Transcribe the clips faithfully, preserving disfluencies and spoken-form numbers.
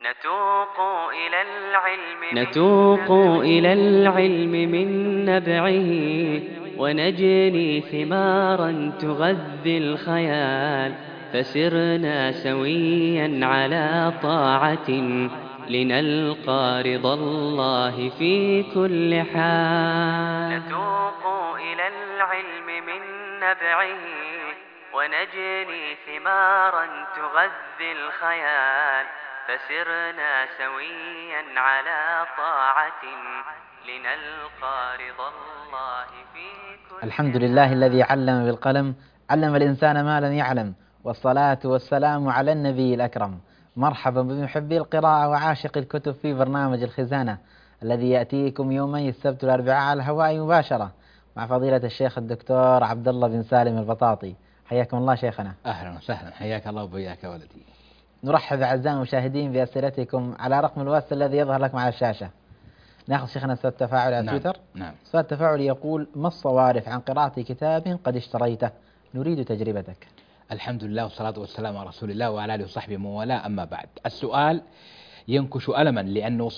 نتوق إلى العلم نتوق إلى العلم من نبعه، ونجني ثمارا تغذي الخيال، فسرنا سويا على طاعة لنلقى رضا الله في كل حال. نتوق إلى العلم من نبعه، ونجني ثمارا تغذي الخيال، فسرنا سويا على طاعة لنلقى رضا الله في كل الحمد لله الذي علم بالقلم، علم الإنسان ما لم يعلم، والصلاة والسلام على النبي الأكرم. مرحبا بمحبي القراءة وعاشق الكتب في برنامج الخزانة الذي يأتيكم يومي السبت والأربعاء على الهواء مباشرة مع فضيلة الشيخ الدكتور عبد الله بن سالم البطاطي. حياكم الله شيخنا. أهلا وسهلا، حياك الله وبياك ولدي. نرحب أعزائي المشاهدين بأسئلتكم على رقم الواتس الذي يظهر لكم على الشاشة. ناخذ شيخنا سؤال تفاعل على نعم. تويتر. نعم. سؤال تفاعل يقول: ما الصوارف عن قراءة كتاب قد اشتريته؟ نريد تجربتك. الحمد لله والصلاة والسلام على رسول الله وعلى آله وصحبه من والاه، أما بعد. السؤال ينكش ألما لأنه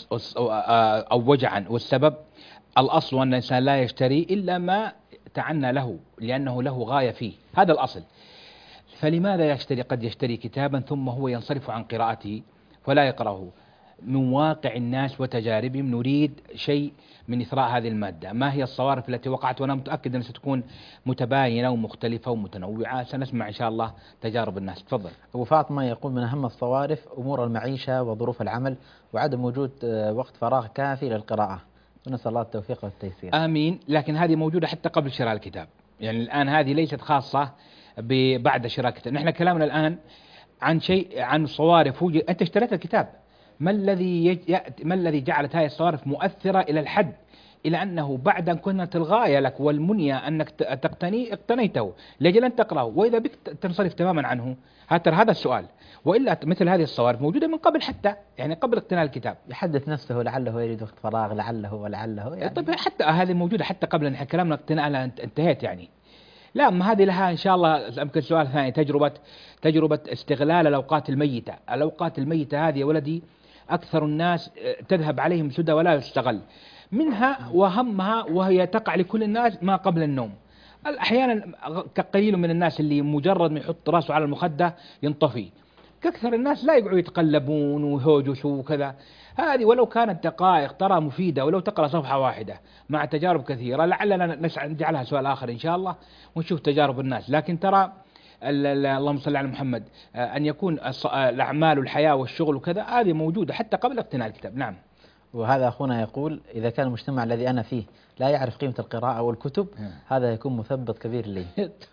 أو وجعا، والسبب الأصل أن الإنسان لا يشتري إلا ما تعنى له، لأنه له غاية فيه، هذا الأصل. فلماذا يشتري؟ قد يشتري كتابا ثم هو ينصرف عن قراءته فلا يقرأه. من واقع الناس وتجاربهم نريد شيء من إثراء هذه المادة. ما هي الصوارف التي وقعت؟ وأنا متأكد أنها ستكون متباينة ومختلفة ومتنوعة. سنسمع إن شاء الله تجارب الناس. تفضل. أبو فاطمة يقول: من أهم الصوارف أمور المعيشة وظروف العمل وعدم وجود وقت فراغ كافي للقراءة، ونسأل الله التوفيق والتيسير. آمين. لكن هذه موجودة حتى قبل شراء الكتاب، يعني الآن هذه ليست خاصة بعد شراء الكتاب. نحن كلامنا الآن عن شيء، عن صوارف. أنت اشتريت الكتاب، ما الذي يج... ما الذي جعلت هذه الصوارف مؤثرة إلى الحد إلى أنه بعد أن كانت الغاية لك والمنية أنك تقتني اقتنيته لأجل أن تقرأه، وإذا بك تنصرف تماما عنه؟ هذا هذا السؤال. وإلا مثل هذه الصوارف موجودة من قبل، حتى يعني قبل اقتناء الكتاب. يحدث نفسه لعله يريد وقت فراغ، لعله ولعله يعني. طيب حتى هذه موجودة حتى قبل نحن كلامنا اقتناء انتهيت يعني. لا، ما هذه لها إن شاء الله يمكن سؤال ثاني. تجربة تجربة استغلال الأوقات الميتة. الأوقات الميتة هذه يا ولدي أكثر الناس تذهب عليهم سدى ولا يستغل منها، وهمها وهي تقع لكل الناس ما قبل النوم. أحيانا كقليل من الناس اللي مجرد ما يحط راسه على المخدة ينطفي، كأكثر الناس لا يقعدوا يتقلبون ويهوجسوا وكذا. هذه ولو كانت دقائق ترى مفيدة، ولو تقرأ صفحة واحدة مع تجارب كثيرة. لعلنا نجعلها سؤال آخر إن شاء الله ونشوف تجارب الناس. لكن ترى اللهم صل على محمد، أن يكون الأعمال والحياة والشغل وكذا هذه موجودة حتى قبل اقتناء الكتاب. نعم. وهذا أخونا يقول: إذا كان المجتمع الذي أنا فيه لا يعرف قيمة القراءة والكتب، هذا يكون مثبط كبير لي.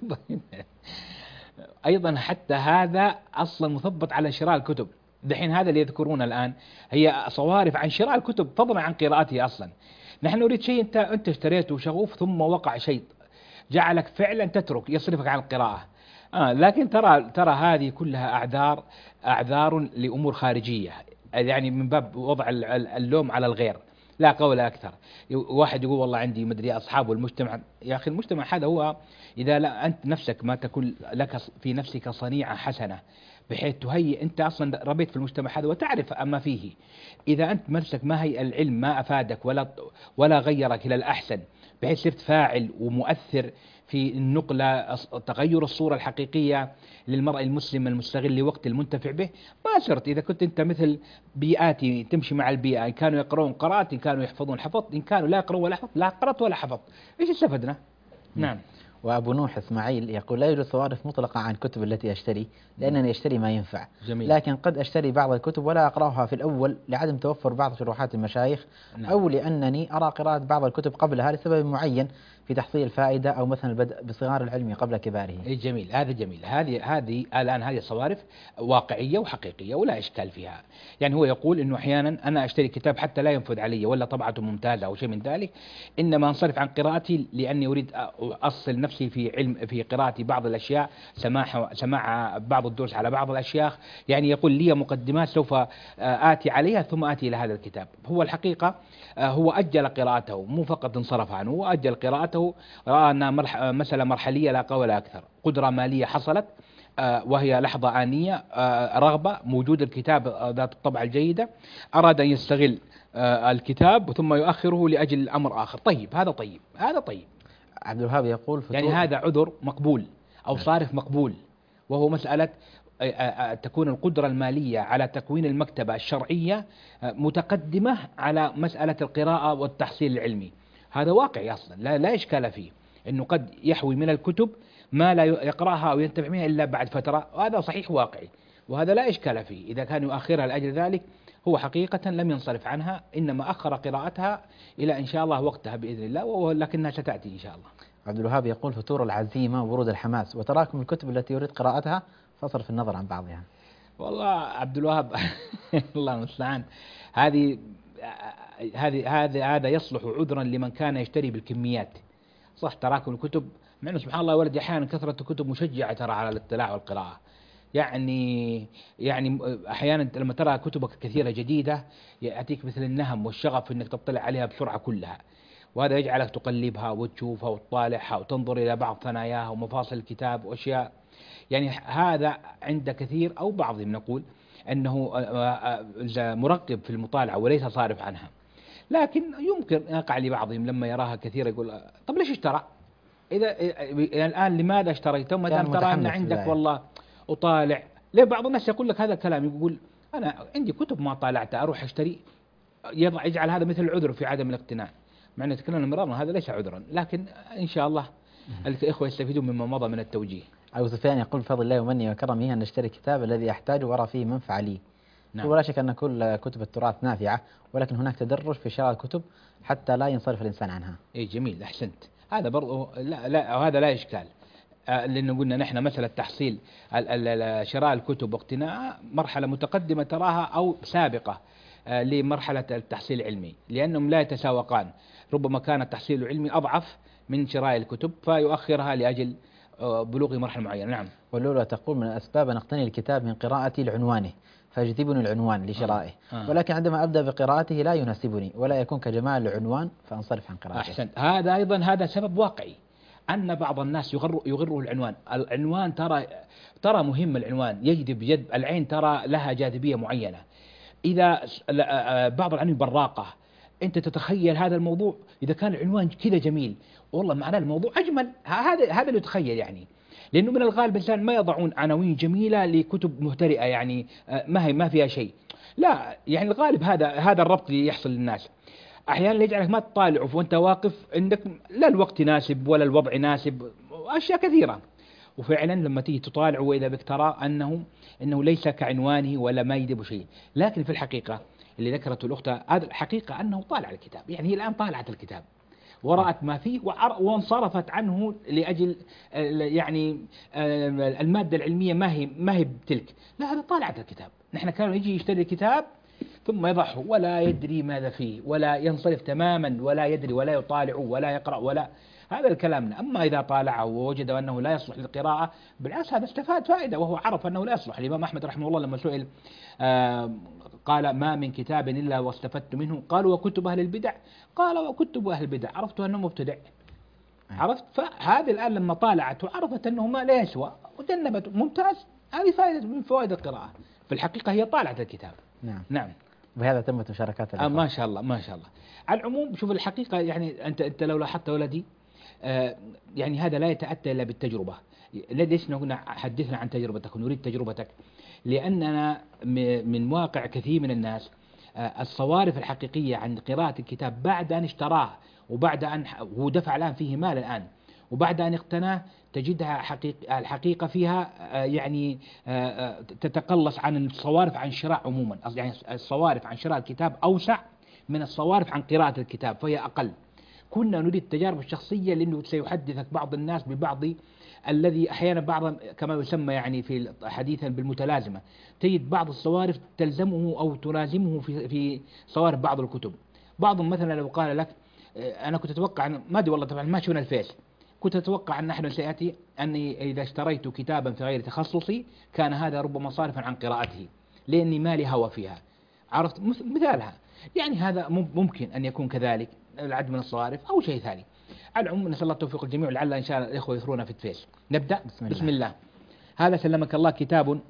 أيضا حتى هذا أصلا مثبط على شراء الكتب. دحين هذا اللي يذكرونه الآن هي صوارف عن شراء الكتب فضلا عن قراءته. أصلا نحن نريد شيء أنت أنت اشتريته شغوف ثم وقع شيء جعلك فعلا تترك، يصرفك عن القراءة. آه لكن ترى ترى هذه كلها أعذار أعذار لأمور خارجية، يعني من باب وضع اللوم على الغير لا قول أكثر. واحد يقول والله عندي مدري أصحاب المجتمع. يا أخي المجتمع هذا هو إذا لا أنت نفسك ما تكون لك في نفسك صنيعة حسنة بحيث تهيئ أنت أصلا ربيت في المجتمع هذا وتعرف أما فيه. إذا أنت نفسك ما هي العلم ما أفادك ولا ولا غيرك إلى الأحسن بحيث صرت فاعل ومؤثر في النقلة تغير الصورة الحقيقية للمرء المسلم المستغل لوقت المنتفع به، ما صرت. إذا كنت أنت مثل بيئاتي تمشي مع البيئة، إن كانوا يقرؤون قرأت، إن كانوا يحفظون حفظت، إن كانوا لا يقرؤون ولا حفظت لا قرأت ولا حفظت. إيش استفدنا؟ نعم. وأبو نوح إسماعيل يقول: لا يوجد صوارف مطلقة عن الكتب التي أشتري، لأنني أشتري ما ينفع. جميل. لكن قد أشتري بعض الكتب ولا أقرأها في الأول لعدم توفر بعض شروحات المشايخ. نعم. أو لأنني أرى قراءة بعض الكتب قبلها لسبب معين في تحصيل الفائدة، أو مثلا البدء بصغار العلم قبل كباره. إيه جميل، هذا جميل. هذه هذه الآن هذه صوارف واقعية وحقيقية ولا إشكال فيها. يعني هو يقول إنه أحيانا أنا أشتري كتاب حتى لا ينفذ علي ولا طبعته ممتازة أو شيء من ذلك، إنما أنصرف عن قراءتي لأني أريد أصل نفسي في علم في قراءة بعض الأشياء، سماع سماع بعض الدروس على بعض الأشياخ. يعني يقول لي مقدمات سوف آتي عليها ثم آتي إلى هذا الكتاب. هو الحقيقة هو أجل قراءته، مو فقط انصرف عنه، وأجل قراءته، رأى أنها مرح مسألة مرحلية لا قول أكثر. قدرة مالية حصلت آه، وهي لحظة آنية، آه، رغبة، موجود الكتاب آه، ذات الطبعة الجيدة، أراد أن يستغل آه، الكتاب ثم يؤخره لأجل أمر آخر. طيب هذا طيب هذا طيب عبد الوهاب يقول يعني فتور. هذا عذر مقبول أو نعم. صارف مقبول، وهو مسألة آه، آه، تكون القدرة المالية على تكوين المكتبة الشرعية آه، متقدمة على مسألة القراءة والتحصيل العلمي. هذا واقعي أصلا، لا, لا إشكال فيه، أنه قد يحوي من الكتب ما لا يقرأها أو ينتفع منها إلا بعد فترة، وهذا صحيح واقعي، وهذا لا إشكال فيه. إذا كان يؤخرها لأجل ذلك هو حقيقة لم ينصرف عنها، إنما أخر قراءتها إلى إن شاء الله وقتها بإذن الله، ولكنها ستأتي إن شاء الله. عبد الوهاب يقول فتور العزيمة وورود الحماس وتراكم الكتب التي يريد قراءتها فصرف النظر عن بعضها. والله عبد الوهاب الله المستعان، هذه هذه هذا هذا يصلح عذرا لمن كان يشتري بالكميات. صح تراكم الكتب، مع انه سبحان الله يا ولدي احيانا كثرة الكتب مشجعة ترى على الاطلاع والقراءة. يعني يعني احيانا أنت لما ترى كتبك كثيرة جديدة ياتيك مثل النهم والشغف انك تطلع عليها بسرعة كلها، وهذا يجعلك تقلبها وتشوفها وتطالعها وتنظر الى بعض ثناياها ومفاصل الكتاب واشياء. يعني هذا عند كثير أو بعضهم نقول أنه مرغب في المطالعة وليس صارف عنها، لكن يمكن يقع لبعضهم لما يراها كثيرة يقول طب ليش اشترى؟ إذا الآن لماذا اشتريته ما دام ترى أن عندك والله أطالع. ليه بعض الناس يقول لك هذا الكلام، يقول أنا عندي كتب ما طالعتها أروح أشتري، يضع يجعل هذا مثل العذر في عدم الاقتناء، مع أن تكلمنا مرارا هذا ليس عذرا، لكن إن شاء الله الإخوة يستفيدون مما مضى من التوجيه. أبو سفيان يقول بفضل الله ومني وكرمه أن نشتري الكتاب الذي أحتاجه وأرى فيه منفعة لي. نعم. ولا شك أن كل كتب التراث نافعة، ولكن هناك تدرج في شراء الكتب حتى لا ينصرف الإنسان عنها. إيه جميل أحسنت، هذا برضو لا لا وهذا لا إشكال، آه لأنه قلنا نحن مسألة تحصيل شراء الكتب واقتناءها مرحلة متقدمة تراها أو سابقة آه لمرحلة التحصيل العلمي، لأنهم لا يتساوقان، ربما كان التحصيل العلمي أضعف من شراء الكتب فيؤخرها لأجل بلوغ مرحلة معينة. نعم. واللولو تقول من الأسباب أن أقتني الكتاب من قراءتي لعنوانه فيجذبني العنوان لشرائه، آه. آه. ولكن عندما أبدأ بقراءته لا يناسبني ولا يكون كجمال العنوان فأنصرف عن قراءته. أحسنت، هذا أيضا هذا سبب واقعي، أن بعض الناس يغر يغره العنوان. العنوان ترى ترى مهم، العنوان يجذب جذب العين، ترى لها جاذبية معينة. إذا بعض العناوين براقة أنت تتخيل هذا الموضوع، إذا كان العنوان كذا جميل والله معناه الموضوع أجمل، هذا هذا اللي يتخيل يعني، لأنه من الغالب الإنسان ما يضعون عناوين جميلة لكتب مهترئة يعني ما هي ما فيها شيء، لا يعني الغالب هذا هذا الربط اللي يحصل للناس. أحيانا يجعلك ما تطالع وأنت واقف عندك لا الوقت يناسب ولا الوضع يناسب، أشياء كثيرة، وفعلا لما تيجي تطالع وإذا بك ترى أنه أنه ليس كعنوانه ولا ما يجذب شيء. لكن في الحقيقة اللي ذكرته الأخت هذا الحقيقة أنه طالع الكتاب، يعني هي الآن طالعت الكتاب ورأت ما فيه وانصرفت عنه لأجل يعني المادة العلمية ما هي ما هي بتلك، لا هذا طالعت الكتاب. نحن كانوا يجي يشتري الكتاب ثم يضعه ولا يدري ماذا فيه ولا ينصرف تماما ولا يدري ولا يطالع ولا يقرأ ولا هذا الكلام. أما إذا طالعه ووجد أنه لا يصلح للقراءة بالعكس هذا استفاد فائدة، وهو عرف أنه لا يصلح. الإمام أحمد رحمه الله لما سئل آه قال ما من كتاب إلا واستفدت منه، قالوا وكتب أهل البدع، قال وكتب أهل البدع عرفت أنه مبتدع. عرفت، فهذه الآن لما طالعت وعرفت أنه ما لا يسوى وجنبت، ممتاز، هذه فائدة من فوائد القراءة. في الحقيقة هي طالعت الكتاب. نعم نعم. وبهذا تمت مشاركات آه ما شاء الله ما شاء الله. على العموم شوف الحقيقة يعني أنت أنت لو لاحظت ولدي آه يعني هذا لا يتأتى إلا بالتجربة. ليش نقول حدثنا عن تجربتك ونريد تجربتك؟ لأننا من واقع كثير من الناس آه الصوارف الحقيقية عن قراءة الكتاب بعد أن اشتراه وبعد أن هو دفع الآن فيه مال الآن وبعد أن اقتناه تجدها حقيقة الحقيقة فيها آه يعني آه تتقلص عن الصوارف عن شراء عموما، يعني الصوارف عن شراء الكتاب أوسع من الصوارف عن قراءة الكتاب فهي أقل. كنا نريد التجارب الشخصية لأنه سيحدثك بعض الناس ببعض الذي أحيانا بعض كما يسمى يعني في حديثا بالمتلازمة، تجد بعض الصوارف تلزمه أو تلازمه في في صوارف بعض الكتب. بعضهم مثلا لو قال لك أنا كنت أتوقع ما أدري والله طبعا ما شفنا الفيس، كنت أتوقع أن نحن سيأتي أني إذا اشتريت كتابا في غير تخصصي كان هذا ربما صارفا عن قراءته لأني مالي هوى فيها. عرفت مثالها، يعني هذا ممكن أن يكون كذلك العدد من الصوارف أو شيء ثاني. على العموم نسأل الله التوفيق الجميع، لعل إن شاء الله الإخوة يثرونا في الفيس. نبدأ بسم الله. بسم الله. هذا سلمك الله كتاب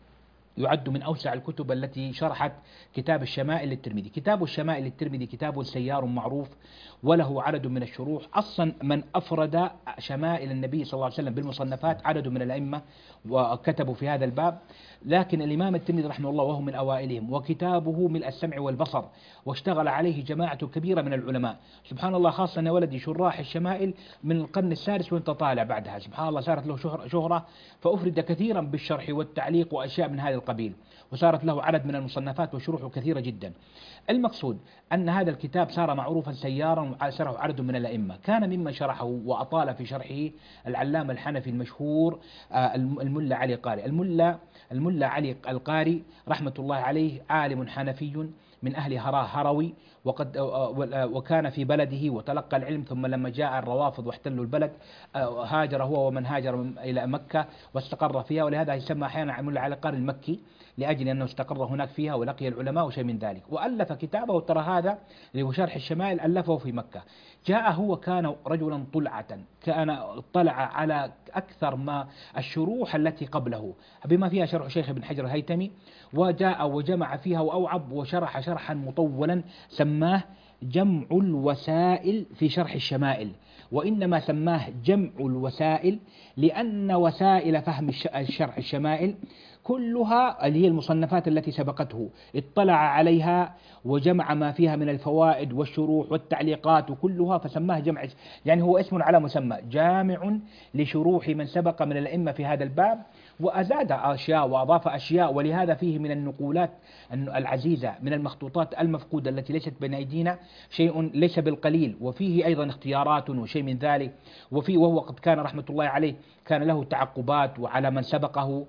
يعد من أوسع الكتب التي شرحت كتاب الشمائل للترمذي. كتاب الشمائل للترمذي كتاب سيار معروف وله عدد من الشروح. أصلا من أفرد شمائل النبي صلى الله عليه وسلم بالمصنفات عدد من الأئمة وكتبوا في هذا الباب، لكن الإمام الترمذي رحمه الله وهو من أوائلهم، وكتابه ملء السمع والبصر، واشتغل عليه جماعة كبيرة من العلماء. سبحان الله، خاصة أن ولدي شراح الشمائل من القرن السادس وانت طالع بعدها، سبحان الله صارت له شهرة، فأفرد كثيرا بالشرح والتعليق وأشياء من هذا القبيل، وصارت له عدد من المصنفات وشروح كثيرة جدا. المقصود أن هذا الكتاب صار معروفا سيارا وشرحه عدد من الأئمة. كان ممن شرحه وأطال في شرحه العلامة الحنفي المشهور الملا علي القاري. الملا الملا علي القاري رحمة الله عليه عالم حنفي من أهل هراه هروي، وقد وكان في بلده وتلقى العلم، ثم لما جاء الروافض واحتلوا البلد هاجر هو ومن هاجر إلى مكة واستقر فيها، ولهذا يسمى أحيانا الملا علي القاري المكي لأجل أنه استقر هناك فيها ولقي العلماء وشيء من ذلك. وألف كتابه، ترى هذا اللي هو شرح الشمائل ألفه في مكة. جاء هو كان رجلا طلعة، كان اطلع على أكثر ما الشروح التي قبله بما فيها شرح شيخ ابن حجر الهيتمي، وجاء وجمع فيها وأوعب وشرح شرحا مطولا سماه جمع الوسائل في شرح الشمائل. وإنما سماه جمع الوسائل لأن وسائل فهم الشرح الشمائل كلها اللي هي المصنفات التي سبقته اطلع عليها وجمع ما فيها من الفوائد والشروح والتعليقات وكلها، فسماه جمع، يعني هو اسم على مسمى، جامع لشروح من سبق من الأئمة في هذا الباب، وأزاد أشياء وأضاف أشياء. ولهذا فيه من النقولات العزيزة من المخطوطات المفقودة التي ليست بين أيدينا شيء ليس بالقليل، وفيه أيضا اختيارات وشيء من ذلك. وفيه وهو قد كان رحمة الله عليه كان له تعقبات وعلى من سبقه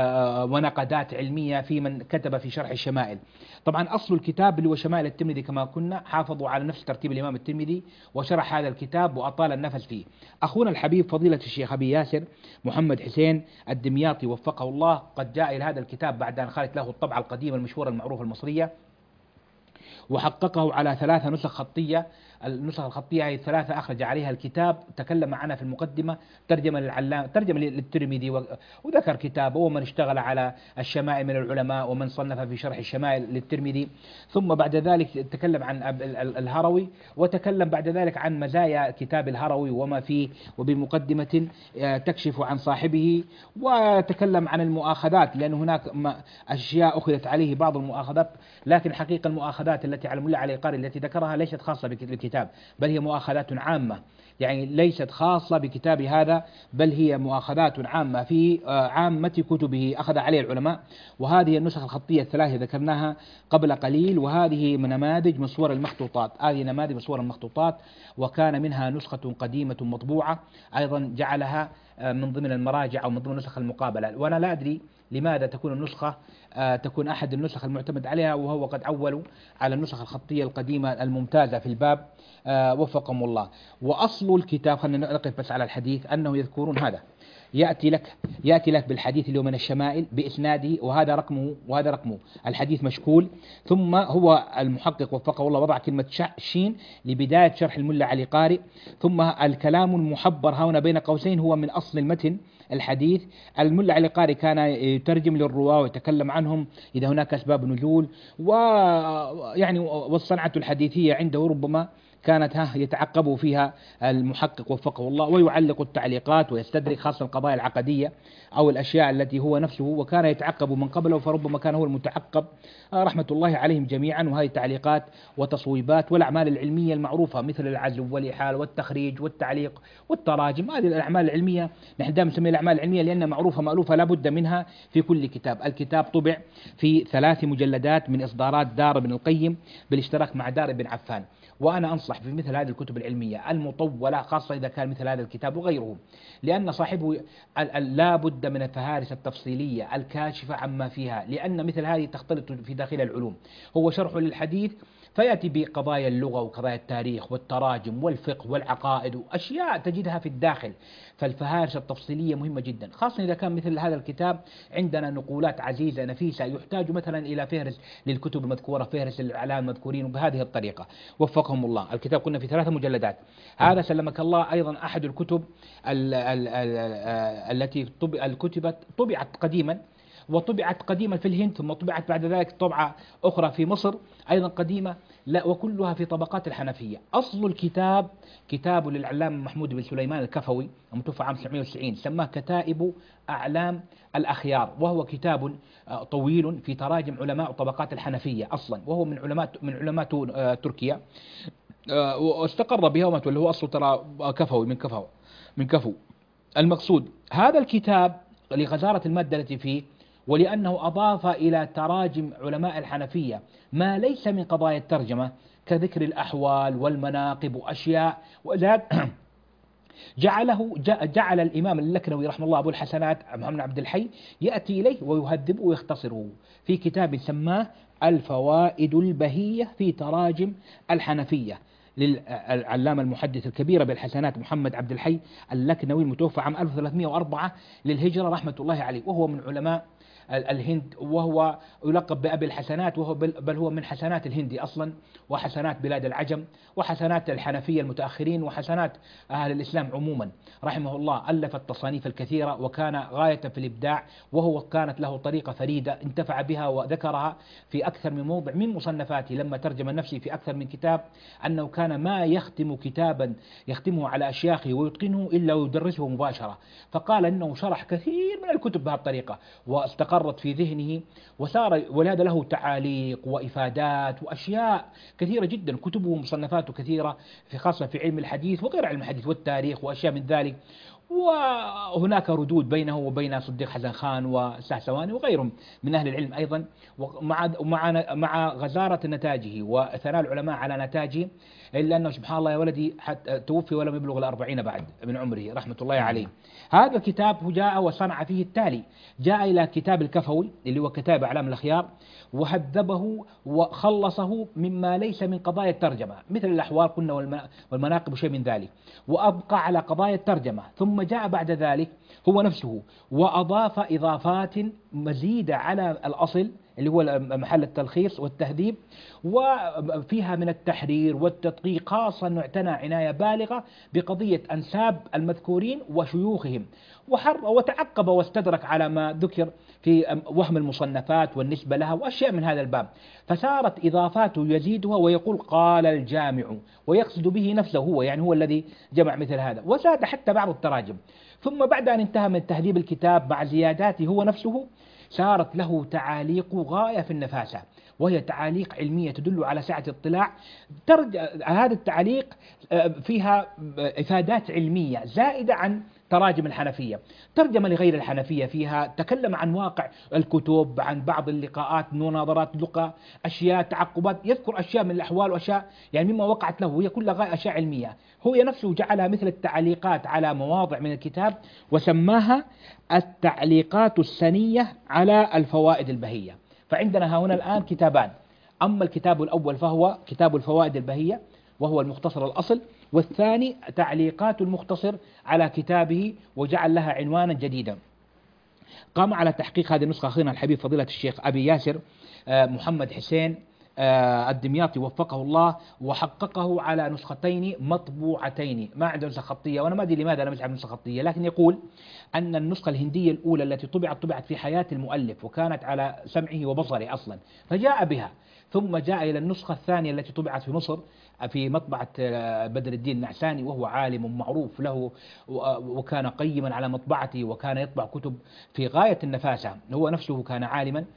ونقدات علمية في من كتب في شرح الشمائل. طبعا أصل الكتاب اللي هو شمائل الترمذي كما كنا حافظوا على نفس ترتيب الإمام الترمذي وشرح هذا الكتاب وأطال النفس فيه. أخونا الحبيب فضيلة الشيخ أبي ياسر محمد حسين الدمياطي وفقه الله قد جاء إلى هذا الكتاب بعد أن خرجت له الطبعة القديمة المشهورة المعروفة المصرية، وحققه على ثلاثة نسخ خطية. النسخ الخطية هي الثلاثة أخرج عليها الكتاب، تكلم عنها في المقدمة، ترجمة للعلام ترجمة للترمذي، وذكر كتابه ومن اشتغل على الشمائل من العلماء ومن صنف في شرح الشمائل للترمذي. ثم بعد ذلك تكلم عن الهروي، وتكلم بعد ذلك عن مزايا كتاب الهروي وما فيه، وبمقدمة تكشف عن صاحبه، وتكلم عن المؤاخذات لأن هناك أشياء أخذت عليه بعض المؤاخذات، لكن حقيقة المؤاخذات التي على الملا علي القاري التي ذكرها ليست خاصة بالكتاب، بل هي مؤاخذات عامة، يعني ليست خاصة بكتاب هذا، بل هي مؤاخذات عامة في عامة كتبه أخذ عليه العلماء. وهذه النسخ الخطية الثلاثة ذكرناها قبل قليل، وهذه نماذج من صور المخطوطات، هذه نماذج من صور المخطوطات، وكان منها نسخة قديمة مطبوعة أيضا جعلها من ضمن المراجع أو من ضمن نسخ المقابلة. وأنا لا أدري لماذا تكون النسخة تكون أحد النسخ المعتمد عليها، وهو قد عولوا على النسخ الخطية القديمة الممتازة في الباب وفقهم الله. وأصل الكتاب، خلينا نقف بس على الحديث، أنه يذكرون هذا يأتي لك يأتي لك بالحديث اللي هو من الشمائل بإسناده، وهذا رقمه وهذا رقمه، الحديث مشكول. ثم هو المحقق وفقه الله وضع كلمة شين لبداية شرح الملا علي قارئ. ثم الكلام المحبر هنا بين قوسين هو من أصل المتن الحديث. الملا علي قارئ كان يترجم للرواة ويتكلم عنهم إذا هناك أسباب نزول، ويعني والصنعة الحديثية عنده ربما كانت ها يتعقب فيها المحقق وفقه الله، ويعلق التعليقات ويستدرك خاصة القضايا العقدية أو الأشياء التي هو نفسه وكان يتعقب من قبله، فربما كان هو المتعقب رحمة الله عليهم جميعا. وهذه تعليقات وتصويبات والأعمال العلمية المعروفة مثل العزو والإحال والتخريج والتعليق والتراجم، هذه الأعمال العلمية نحن دائما نسميها الأعمال العلمية لأنها معروفة مألوفة لا بد منها في كل كتاب. الكتاب طبع في ثلاث مجلدات من إصدارات دار ابن القيم بالاشتراك مع دار ابن عفان، وأنا أنصح في مثل هذه الكتب العلمية المطولة خاصة إذا كان مثل هذا الكتاب وغيره، لأن صاحبه لا بد من الفهارس التفصيلية الكاشفة عما فيها، لأن مثل هذه تختلط في داخل العلوم. هو شرح للحديث فيأتي بقضايا اللغة وقضايا التاريخ والتراجم والفقه والعقائد وأشياء تجدها في الداخل، فالفهارس التفصيلية مهمة جدا، خاصة إذا كان مثل هذا الكتاب عندنا نقولات عزيزة نفيسة يحتاج مثلا إلى فهرس للكتب المذكورة، فهرس الأعلام المذكورين، وبهذه الطريقة وفقهم الله. الكتاب قلنا في ثلاثة مجلدات. هذا سلمك الله أيضا أحد الكتب ال ال ال التي كتبت طبعت قديما، وطبعت قديما في الهند، ثم طبعت بعد ذلك طبعة أخرى في مصر أيضا قديمة، لا وكلها في طبقات الحنفية. أصل الكتاب كتاب للعلامة محمود بن سليمان الكفوي المتوفى عام تسعمائة وتسعين، سماه كتائب أعلام الأخيار، وهو كتاب طويل في تراجم علماء طبقات الحنفية أصلا، وهو من علماء من علماء تركيا، واستقر بها اللي هو أصل ترى كفوي من كفو من كفو. المقصود هذا الكتاب لغزارة المادة التي فيه، ولأنه أضاف إلى تراجم علماء الحنفية ما ليس من قضايا الترجمة كذكر الأحوال والمناقب وأشياء، وذلك جعله جعل الإمام اللكنوي رحمه الله أبو الحسنات محمد عبد الحي يأتي إليه ويهذبه ويختصره في كتاب سماه الفوائد البهية في تراجم الحنفية للعلامة المحدث الكبير بالحسنات محمد عبد الحي اللكنوي المتوفى عام ألف وثلاثمائة وأربعة للهجرة رحمة الله عليه، وهو من علماء الهند، وهو يلقب بأبي الحسنات، وهو بل هو من حسنات الهندي أصلا، وحسنات بلاد العجم، وحسنات الحنفية المتأخرين، وحسنات أهل الإسلام عموما رحمه الله. ألف التصانيف الكثيرة وكان غاية في الإبداع، وهو كانت له طريقة فريدة انتفع بها وذكرها في أكثر من موضع من مصنفاته لما ترجم نفسه في أكثر من كتاب، أنه كان ما يختم كتابا يختمه على أشياخه ويتقنه إلا ويدرسه مباشرة، فقال أنه شرح كثير من الكتب بهذه الطريقة واستقرت في ذهنه، وصار ولهذا له تعاليق وإفادات وأشياء كثيرة جدا، كتبه ومصنفاته كثيرة في خاصة في علم الحديث وغير علم الحديث والتاريخ وأشياء من ذلك. وهناك ردود بينه وبين صديق حسن خان والسهسواني وغيرهم من أهل العلم أيضا، ومع مع مع غزارة نتاجه وثناء العلماء على نتاجه، إلا أنه سبحان الله يا ولدي حتى توفي ولم يبلغ الأربعين بعد من عمره رحمة الله عليه. هذا الكتاب جاء وصنع فيه التالي: جاء إلى كتاب الكفوي اللي هو كتاب أعلام الأخيار وهذبه وخلصه مما ليس من قضايا الترجمة مثل الأحوال قلنا والمناقب وشيء من ذلك، وأبقى على قضايا الترجمة. ثم جاء بعد ذلك هو نفسه وأضاف إضافات مزيدة على الأصل اللي هو محل التلخيص والتهذيب، وفيها من التحرير والتدقيق، خاصة أنه اعتنى عناية بالغة بقضية أنساب المذكورين وشيوخهم، وحر وتعقب واستدرك على ما ذكر في وهم المصنفات والنسبة لها وأشياء من هذا الباب، فصارت إضافاته يزيدها ويقول قال الجامع، ويقصد به نفسه هو، يعني هو الذي جمع مثل هذا، وزاد حتى بعض التراجم. ثم بعد أن انتهى من تهذيب الكتاب مع زياداته هو نفسه، صارت له تعاليق غاية في النفاسة، وهي تعاليق علمية تدل على سعة اطلاع. هذا التعليق فيها إفادات علمية زائدة عن تراجم الحنفية، ترجم لغير الحنفية فيها، تكلم عن واقع الكتب، عن بعض اللقاءات، مناظرات، لقاء، أشياء، تعقبات، يذكر أشياء من الأحوال وأشياء يعني مما وقعت له، وهي كلها غاية أشياء علمية. هو نفسه جعلها مثل التعليقات على مواضع من الكتاب، وسماها التعليقات السنية على الفوائد البهية. فعندنا هنا الآن كتابان: أما الكتاب الأول فهو كتاب الفوائد البهية وهو المختصر الأصل، والثاني تعليقات المختصر على كتابه، وجعل لها عنوانا جديدا. قام على تحقيق هذه النسخة أخينا الحبيب فضيلة الشيخ أبي ياسر محمد حسين الدمياطي وفقه الله، وحققه على نسختين مطبوعتين، ما عنده نسخة خطية، وأنا ما أدري لماذا لم يسحب نسخة خطية، لكن يقول أن النسخة الهندية الأولى التي طبعت طبعت في حياة المؤلف وكانت على سمعه وبصره أصلا، فجاء بها، ثم جاء إلى النسخة الثانية التي طبعت في مصر في مطبعة بدر الدين النعساني، وهو عالم معروف له وكان قيما على مطبعته، وكان يطبع كتب في غاية النفاسة، هو نفسه كان عالما،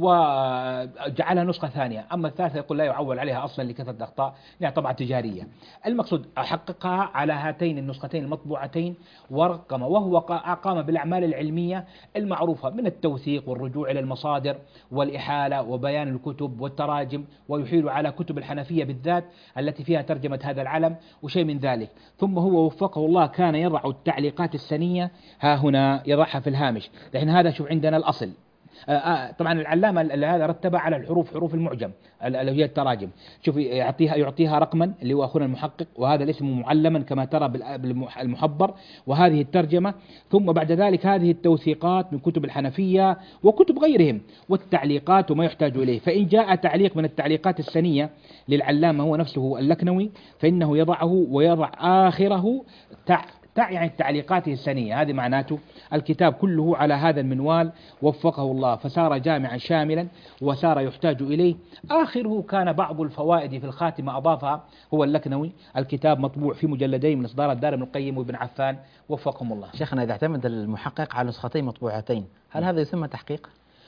وجعلها نسخة ثانية. أما الثالثة يقول لا يعول عليها أصلا لكثرة الأخطاء، يعني طبعة تجارية. المقصود حققها على هاتين النسختين المطبوعتين ورقم، وهو قام بالأعمال العلمية المعروفة من التوثيق والرجوع إلى المصادر والإحالة وبيان الكتب والتراجم، ويحيل على كتب الحنفية بالذات التي فيها ترجمة هذا العلم وشيء من ذلك. ثم هو وفقه الله كان يضع التعليقات السنية ها هنا، يضعها في الهامش، لأن هذا شوف عندنا الأصل آه آه طبعا العلامة اللي هذا رتبها على الحروف، حروف المعجم اللي هي التراجم. شوف يعطيها يعطيها رقما اللي هو أخونا المحقق، وهذا الاسم معلما كما ترى بالمحبر، وهذه الترجمة، ثم بعد ذلك هذه التوثيقات من كتب الحنفية وكتب غيرهم والتعليقات وما يحتاج إليه. فإن جاء تعليق من التعليقات السنية للعلامة هو نفسه اللكنوي فإنه يضعه ويضع آخره تع تع يعني تعليقاته السنية. هذه معناته الكتاب كله على هذا المنوال وفقه الله، فصار جامعا شاملا وصار يحتاج إليه. آخره كان بعض الفوائد في الخاتمة أضافها هو اللكنوي. الكتاب مطبوع في مجلدين من إصدار الدار ابن القيم وابن عفان وفقهم الله. شيخنا إذا اعتمد المحقق على نسختين مطبوعتين هل هذا يسمى تحقيق؟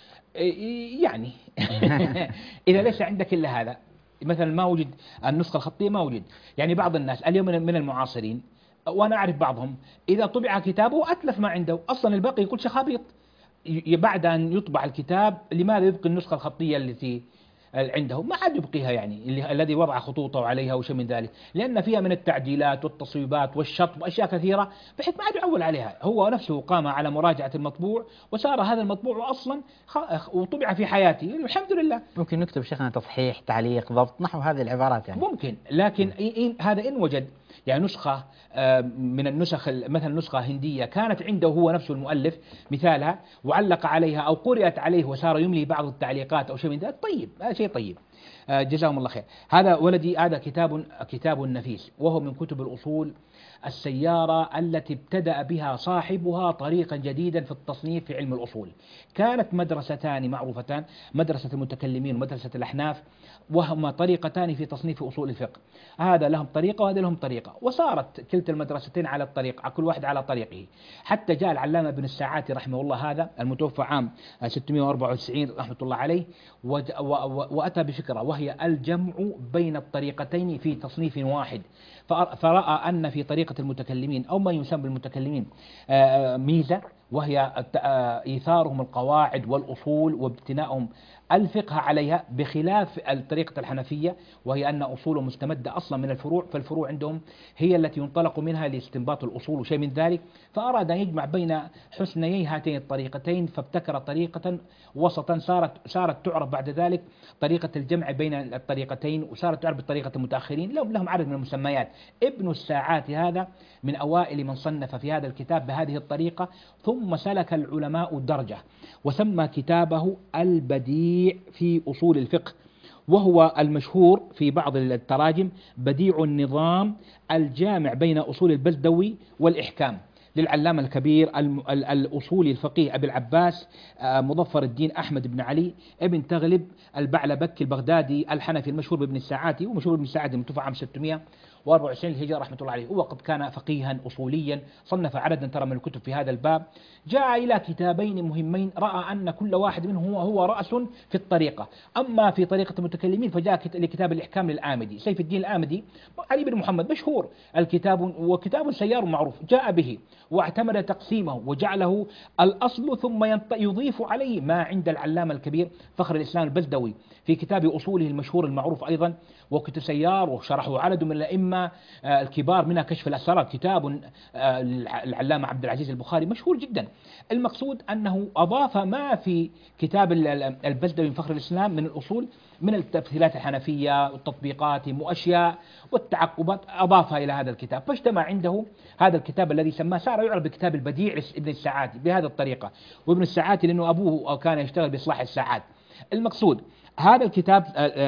يعني إذا ليس عندك إلا هذا، مثلا ما وجد النسخة الخطية، ما وجد يعني بعض الناس اليوم من المعاصرين وأنا أعرف بعضهم إذا طبع كتابه أتلف ما عنده أصلا، الباقي يقول شخابيط. بعد أن يطبع الكتاب لماذا يبقي النسخة الخطية التي عنده؟ ما عاد يبقيها يعني اللي الذي وضع خطوطه عليها وشيء من ذلك، لأن فيها من التعديلات والتصويبات والشطب وأشياء كثيرة بحيث ما عاد يعول عليها. هو نفسه قام على مراجعة المطبوع وصار هذا المطبوع أصلا وطبع في حياته الحمد لله. ممكن نكتب شيخنا تصحيح، تعليق، ضبط، نحو هذه العبارات يعني. ممكن، لكن إن هذا إن وجد يعني نسخة من النسخ مثلا نسخة هندية كانت عنده هو نفسه المؤلف مثالها وعلق عليها أو قرأت عليه وصار يملي بعض التعليقات أو شيء من ذلك، طيب هذا شيء طيب، جزاهم الله خير. هذا ولدي هذا كتاب كتاب نفيس، وهو من كتب الأصول السيارة التي ابتدأ بها صاحبها طريقا جديدا في التصنيف في علم الأصول. كانت مدرستان معروفتان، مدرسة المتكلمين ومدرسة الأحناف، وهما طريقتان في تصنيف أصول الفقه. هذا لهم طريقة وهذا لهم طريقة، وصارت كلتا المدرستين على الطريق، كل واحد على طريقه، حتى جاء العلامة ابن الساعاتي رحمه الله هذا المتوفى عام ستمائة وأربعة وتسعين رحمة الله عليه، وأتى بفكرة وهي الجمع بين الطريقتين في تصنيف واحد. فرأى أن في طريقة المتكلمين أو ما يسمى بالمتكلمين ميزة، وهي إيثارهم القواعد والأصول وابتنائهم الفقه عليها، بخلاف الطريقة الحنفية وهي أن أصولهم مستمدة أصلا من الفروع، فالفروع عندهم هي التي ينطلق منها لاستنباط الأصول وشيء من ذلك. فأراد أن يجمع بين حسنيي هاتين الطريقتين، فابتكر طريقة وسطا صارت صارت تعرف بعد ذلك طريقة الجمع بين الطريقتين، وصارت تعرف بطريقة المتأخرين، لهم لهم عدد من المسميات. ابن الساعات هذا من أوائل من صنف في هذا الكتاب بهذه الطريقة، ثم سلك العلماء الدرجة وسمى كتابه البديع في أصول الفقه، وهو المشهور في بعض التراجم بديع النظام الجامع بين أصول البزدوي والإحكام، للعلامة الكبير الأصولي الفقيه أبي العباس مظفر الدين أحمد بن علي ابن تغلب البعلبكي البغدادي الحنفي المشهور بابن الساعاتي، ومشهور بابن الساعاتي المتوفى عام ستمائة وأربعة وتسعين الهجرة رحمة الله عليه. وقد كان فقيها أصوليا، صنف عددا ترى من الكتب في هذا الباب. جاء إلى كتابين مهمين رأى أن كل واحد منهم هو, هو رأس في الطريقة. أما في طريقة المتكلمين فجاء لكتاب الإحكام للآمدي، سيف الدين الآمدي علي بن محمد مشهور الكتاب، وكتاب سيار معروف، جاء به واعتمد تقسيمه وجعله الأصل ثم يضيف عليه ما عند العلامة الكبير فخر الإسلام البزدوي في كتاب أصوله المشهور المعروف أيضا، وكتب سيار وشرحه عدد من الأئمة الكبار منها كشف الأسرار، كتاب العلامة عبد العزيز البخاري مشهور جدا. المقصود أنه أضاف ما في كتاب البزدوي من فخر الإسلام من الأصول من التفصيلات الحنفية والتطبيقات وأشياء والتعقبات، أضافها إلى هذا الكتاب، فاجتمع عنده هذا الكتاب الذي سماه صار يعرف بكتاب البديع ابن الساعاتي بهذه الطريقة. وابن الساعاتي لأنه أبوه كان يشتغل بإصلاح الساعات. المقصود هذا الكتاب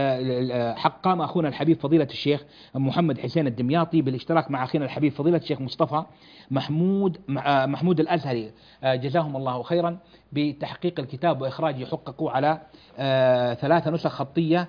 حق قام أخونا الحبيب فضيلة الشيخ محمد حسين الدمياطي بالاشتراك مع أخينا الحبيب فضيلة الشيخ مصطفى محمود محمود الأزهري جزاهم الله خيرا بتحقيق الكتاب وإخراجه. حققوا على ثلاثة نسخ خطية،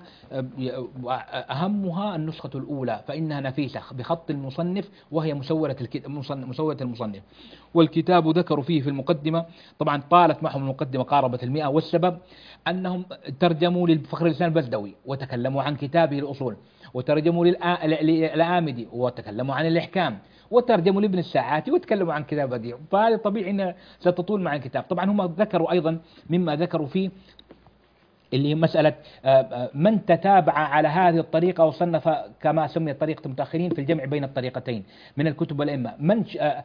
أهمها النسخة الأولى فإنها نفيسة بخط المصنف وهي مسورة مسورة المصنف. والكتاب ذكروا فيه في المقدمة، طبعا طالت معهم المقدمة قاربت المئة، والسبب أنهم ترجموا للفخر الإسلام البزدوي وتكلموا عن كتابه الأصول، وترجموا للآمدي وتكلموا عن الإحكام، وترجموا لابن الساعاتي وتكلموا عن كتاب بديع، فهذا طبيعي أن ستطول مع الكتاب. طبعا هم ذكروا أيضا مما ذكروا فيه اللي هي مسألة من تتابع على هذه الطريقة وصنف كما سميت طريقة المتأخرين في الجمع بين الطريقتين من الكتب والأئمة، من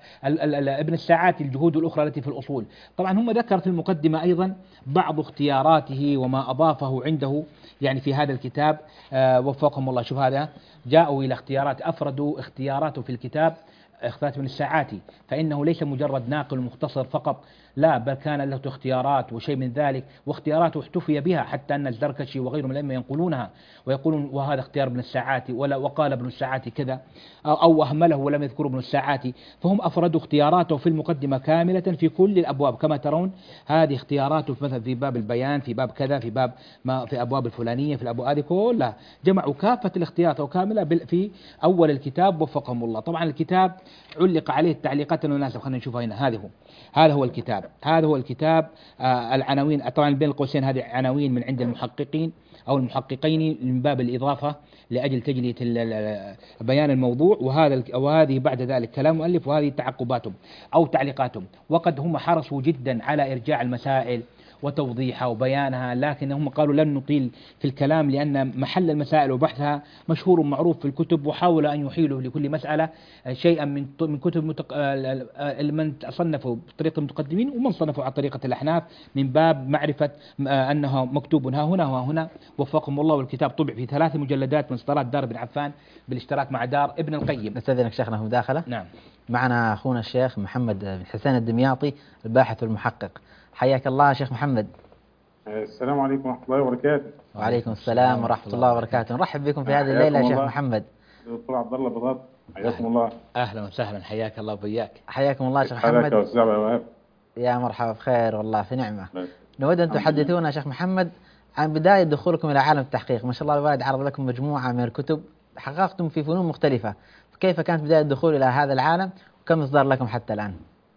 ابن الساعاتي الجهود الأخرى التي في الأصول. طبعا هم ذكر في المقدمة أيضا بعض اختياراته وما أضافه عنده يعني في هذا الكتاب، وفقهم الله. شوف هذا جاءوا إلى اختيارات، أفردوا اختياراته في الكتاب اختيارات ابن الساعاتي، فإنه ليس مجرد ناقل مختصر فقط، لا بل كان له اختيارات وشيء من ذلك، واختياراته احتفي بها حتى أن الزركشي وغيره من الأئمة ينقلونها ويقولون وهذا اختيار ابن الساعاتي، ولا وقال ابن الساعاتي كذا أو, أو أهمله ولم يذكر ابن الساعاتي. فهم أفردوا اختياراته في المقدمة كاملة في كل الأبواب كما ترون. هذه اختياراته مثلا في باب البيان، في باب كذا، في باب ما في أبواب الفلانية، في الأبواب هذه كلها جمعوا كافة الاختيارات كاملة في أول الكتاب وفقهم الله. طبعا الكتاب علق عليه التعليقات المناسبة، خلينا نشوفها هنا. هذا هو هذا هو الكتاب هذا هو الكتاب آه العناوين طبعا بين القوسين هذه عناوين من عند المحققين أو المحققين من باب الإضافة لأجل تجلية بيان الموضوع، وهذا وهذه بعد ذلك كلام مؤلف وهذه تعقباتهم أو تعليقاتهم. وقد هم حرصوا جدا على إرجاع المسائل وتوضيحها وبيانها، لكن هم قالوا لن نطيل في الكلام لأن محل المسائل وبحثها مشهور ومعروف في الكتب، وحاول أن يحيلوا لكل مسألة شيئا من من كتب متق... من صنفوا بطريقة المتقدمين ومن صنفوا على طريقة الأحناف من باب معرفة أنه مكتوب ها هنا وها هنا وفقهم الله. والكتاب طبع في ثلاث مجلدات من إصدارات دار بن عفان بالاشتراك مع دار ابن القيم. نستأذنك شيخنا في مداخلة. نعم. معنا أخونا الشيخ محمد بن حسين الدمياطي الباحث والمحقق. حياك الله شيخ محمد. السلام عليكم ورحمة الله وبركاته. وعليكم السلام ورحمة الله وبركاته. نرحب بكم في هذه الليلة يا شيخ محمد. دكتور عبد الله بضاط، حياكم الله. أهلا وسهلا، حياك الله وبياك. حياكم الله شيخ محمد. يا مرحبا بخير والله في نعمة. نود أن تحدثونا شيخ محمد عن بداية دخولكم إلى عالم التحقيق. ما شاء الله الوالد عرض لكم مجموعة من الكتب، حققتم في فنون مختلفة، كيف كانت بداية الدخول إلى هذا العالم وكم إصدار لكم حتى الآن؟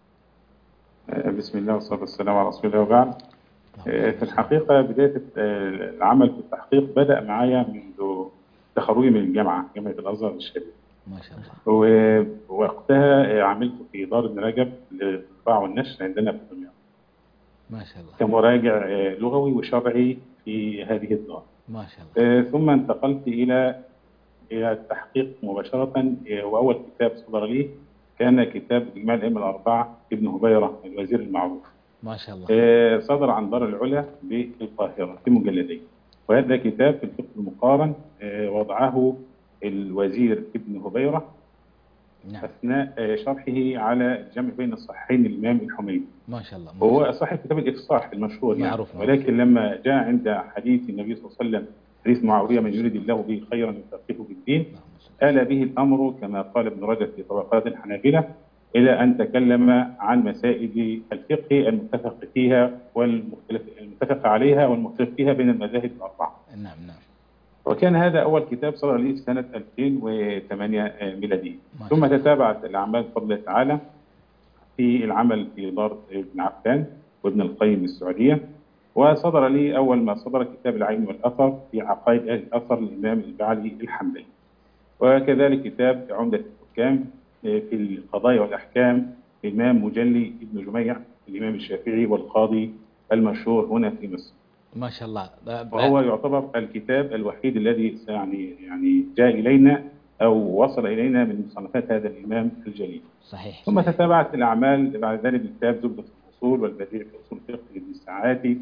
بسم الله والصلاة والسلام على رسول الله وبعد. في الحقيقة بداية العمل في التحقيق بدأ معايا منذ تخرجي من الجامعة، جامعة الأزهر الشريف. ما شاء الله. ووقتها عملت في دار ابن رجب للطباعة والنشر عندنا في دمياط. ما شاء الله. كمراجع لغوي وشرعي في هذه الدار. ما شاء الله. ثم انتقلت إلى إلى التحقيق مباشرة، وأول كتاب صدر لي كان كتاب إجماع الأئمة الأربعة ابن هبيرة الوزير المعروف. ما شاء الله. صدر عن دار العلا بالقاهرة في مجلدين، وهذا كتاب في الفقه المقارن وضعه الوزير ابن هبيرة نعم. أثناء شرحه على الجمع بين الصحيحين الإمام الحميدي. ما شاء الله. وهو صاحب كتاب الإفصاح المشهور معروف يعني. ولكن لما جاء عند حديث النبي صلى الله عليه وسلم حديث معاوية من يريد الله به خيرا يفقهه في الدين، آل به الأمر كما قال ابن رجب في طبقات الحنابلة إلى أن تكلم عن مسائل الفقه المتفق فيها والمختلف المتفق عليها والمختلف فيها بين المذاهب الأربعة. نعم نعم. وكان هذا أول كتاب صدر لي في سنة ألفين وثمانية ميلادية. ثم تتابعت الأعمال بفضل الله تعالى في العمل في دار ابن عفان وابن القيم السعودية، وصدر لي أول ما صدر كتاب العين والأثر في عقائد أهل الأثر للإمام البعلي الحنبلي، وكذلك كتاب عمدة الحكام في القضايا والأحكام للإمام مجلي ابن جميع الإمام الشافعي والقاضي المشهور هنا في مصر. ما شاء الله. وهو يعتبر الكتاب الوحيد الذي يعني يعني جاء إلينا أو وصل إلينا من مصنفات هذا الإمام الجليل. صحيح. ثم تتابعت الأعمال بعد ذلك بكتاب زبدة الأصول والبديع في أصول الفقه لابن الساعاتي،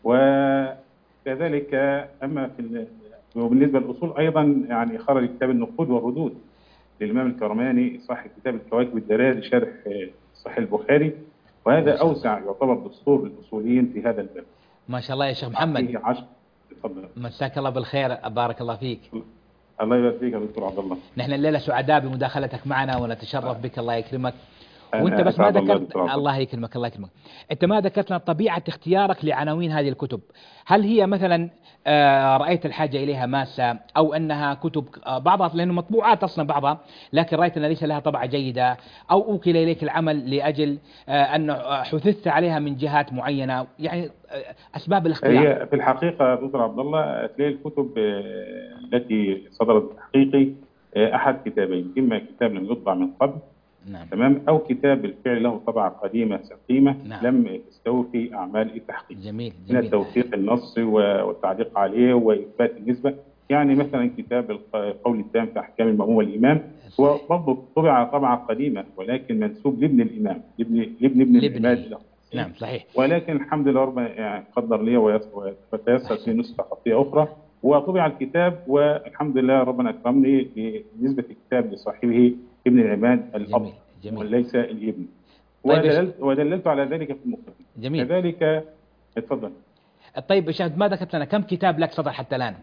وكذلك أما في وبالنسبة للأصول أيضا يعني خرج كتاب النقود والردود للإمام الكرماني صاحب كتاب الكواكب الدراري شرح صحيح البخاري، وهذا أوسع يعتبر دستور للأصوليين في هذا الباب. ما شاء الله يا شيخ محمد. تفضل. مساك الله بالخير، بارك الله فيك. الله يبارك فيك يا دكتور عبد الله. نحن الليلة سعداء بمداخلتك معنا ونتشرف بك، الله يكرمك. وانت بس ما ذكرت الله, الله يكرمك الله يكرمك انت ما ذكرت لنا طبيعة اختيارك لعناوين هذه الكتب. هل هي مثلا آه رأيت الحاجة إليها ماسة أو أنها كتب آه بعضها لأنه مطبوعات أصلا بعضها لكن رأيت أن ليس لها طبعة جيدة، أو أوكل إليك العمل لأجل آه أن حثثت عليها من جهات معينة، يعني آه أسباب الاختيار؟ هي في الحقيقة دكتور عبد الله تلاقي الكتب آه التي صدرت تحقيقي آه أحد كتابين، إما كتاب لم يطبع من قبل نعم. تمام، أو كتاب بالفعل له طبعة قديمة سقيمة نعم. لم تستوفي أعمال التحقيق جميل من جميل. التوثيق النصي والتعليق عليه وإثبات النسبة. يعني مثلا كتاب القول التام في أحكام المأموم والإمام هو برضه طبع طبعة قديمة ولكن منسوب لابن الإمام لابن لابن ابن العماد له. نعم صحيح. ولكن الحمد لله ربنا يعني قدر لي وتيسر في نسخة خطية أخرى وطبع الكتاب، والحمد لله ربنا أكرمني بنسبة الكتاب لصاحبه ابن العماد الأب جميل جميل. وليس الابن. طيب ودللت, ودللت على ذلك في المقدمة. جميل. كذلك اتفضل. طيب يا شيخ ما ذكرت لنا كم كتاب لك صدر حتى الآن؟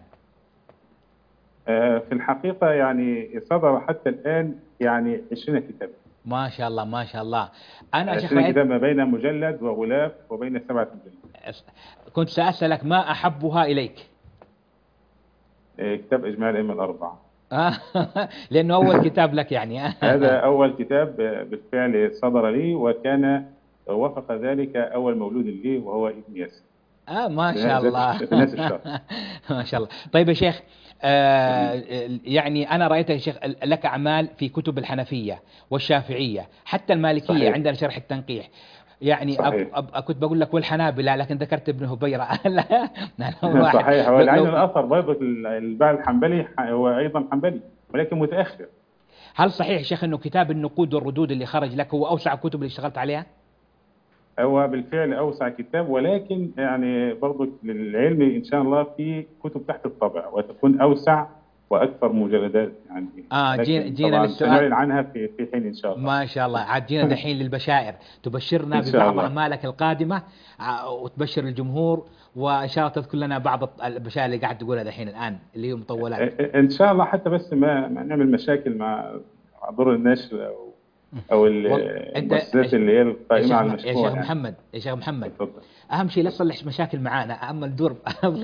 آه في الحقيقة يعني صدر حتى الآن يعني عشرين كتاب. ما شاء الله ما شاء الله. أنا شيخ عشرين كتاب ما بين مجلد وغلاف وبين سبعة مجلد. كنت سأسألك ما أحبها إليك؟ آه كتاب إجماع الأئمة الأربعة. لأنه أول كتاب لك يعني. هذا أول كتاب بالفعل صدر لي، وكان وفق ذلك أول مولود لي وهو ابن ياسر. آه ما شاء الله. ما شاء الله. طيب يا شيخ آه يعني أنا رأيت يا شيخ لك أعمال في كتب الحنفية والشافعية حتى المالكية. صحيح. عندنا شرح التنقيح يعني أب أب كنت بقول لك والحنابلة لكن ذكرت ابن هبيرة. صحيح. والعين الأثر برضه الباع الحنبلي هو أيضا حنبلي ولكن متأخر. هل صحيح شيخ أنه كتاب النقود والردود اللي خرج لك هو أوسع كتب اللي اشتغلت عليها؟ هو بالفعل أوسع كتاب، ولكن يعني برضه للعلم إن شاء الله في كتب تحت الطبع وتكون أوسع وأكثر مجلدات يعني. آه جينا جينا للسؤال سنعلن عنها في في حين إن شاء الله. ما شاء الله. عاد جينا دحين للبشائر تبشرنا ببعض أعمالك القادمة وتبشر الجمهور، وإن شاء الله تذكر لنا بعض البشائر اللي قاعد تقولها دحين الآن اللي هي مطولات. إن شاء الله حتى بس ما, ما نعمل مشاكل مع دور النشر أو أو المؤسسات اللي هي القائمة على المشروع. يا شيخ يعني. محمد يا شيخ محمد اتفضل. أهم شيء لا تصلح مشاكل معانا، أما الدور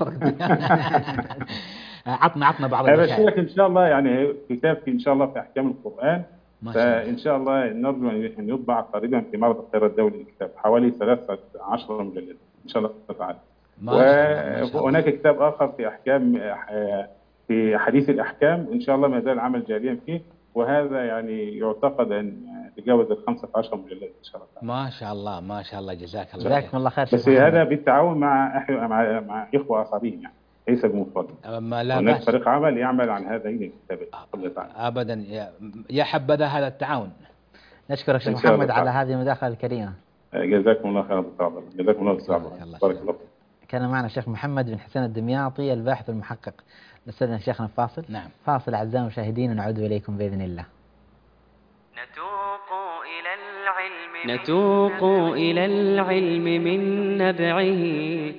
عطنا عطنا بعض المشاكل. أبشرك إن شاء الله يعني كتاب في إن شاء الله في أحكام القرآن، فإن شاء الله نرجو أن يطبع قريبا في معرض القاهرة الدولي للكتاب حوالي ثلاثة عشر مجلد إن شاء الله تعالى. وهناك كتاب آخر في أحكام في حديث الأحكام إن شاء الله ما زال عمل جاريا فيه، وهذا يعني يعتقد أن تجاوز ال خمسة عشر مجلد إن شاء الله. ما شاء الله ما شاء الله. جزاك الله جزاكم الله خير. بس هذا بالتعاون مع مع مع إخوة آخرين يعني ليس بمفرد. هناك فريق عمل يعمل عن هذين الكتابين. أبدا يا, يا حبذا هذا التعاون. نشكرك شيخ محمد على هذه المداخلة الكريمة. جزاكم الله خير. جزاكم الله خير. بارك الله. كان معنا الشيخ محمد بن حسين الدمياطي الباحث المحقق. نستأذن شيخنا فاصل. نعم. فاصل أعزائي المشاهدين ونعود إليكم بإذن الله. نتوق إلى العلم نتوق إلى العلم من نبعه.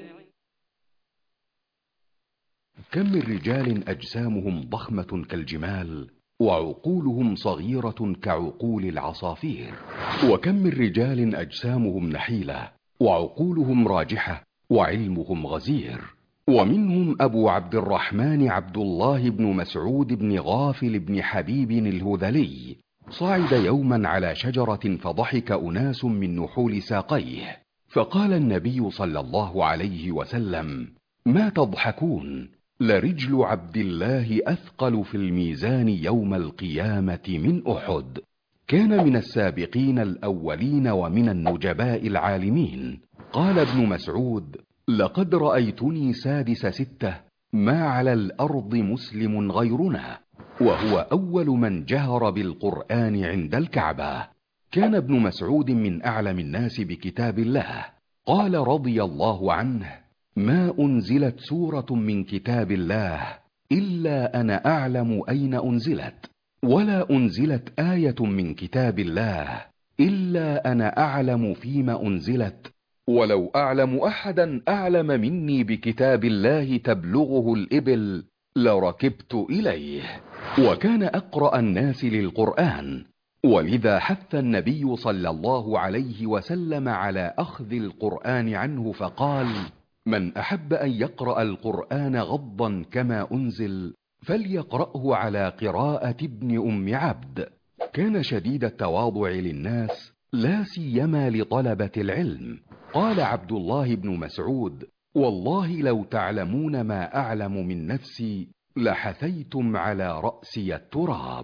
كم من رجال أجسامهم ضخمة كالجمال وعقولهم صغيرة كعقول العصافير، وكم من رجال أجسامهم نحيلة وعقولهم راجحة وعلمهم غزير. ومنهم أبو عبد الرحمن عبد الله بن مسعود بن غافل بن حبيب الهذلي، صعد يوما على شجرة فضحك أناس من نحول ساقيه، فقال النبي صلى الله عليه وسلم: ما تضحكون؟ لرجل عبد الله أثقل في الميزان يوم القيامة من أحد. كان من السابقين الأولين ومن النجباء العالمين. قال ابن مسعود: لقد رأيتني سادس ستة ما على الأرض مسلم غيرنا، وهو أول من جهر بالقرآن عند الكعبة. كان ابن مسعود من أعلم الناس بكتاب الله. قال رضي الله عنه: ما أنزلت سورة من كتاب الله إلا أنا أعلم أين أنزلت، ولا أنزلت آية من كتاب الله إلا أنا أعلم فيما أنزلت، ولو أعلم أحدا أعلم مني بكتاب الله تبلغه الإبل لركبت إليه. وكان أقرأ الناس للقرآن، ولذا حث النبي صلى الله عليه وسلم على أخذ القرآن عنه فقال: من أحب أن يقرأ القرآن غضا كما أنزل فليقرأه على قراءة ابن أم عبد. كان شديد التواضع للناس لا سيما لطلبة العلم. قال عبد الله بن مسعود: والله لو تعلمون ما أعلم من نفسي لحثيتم على رأسي التراب.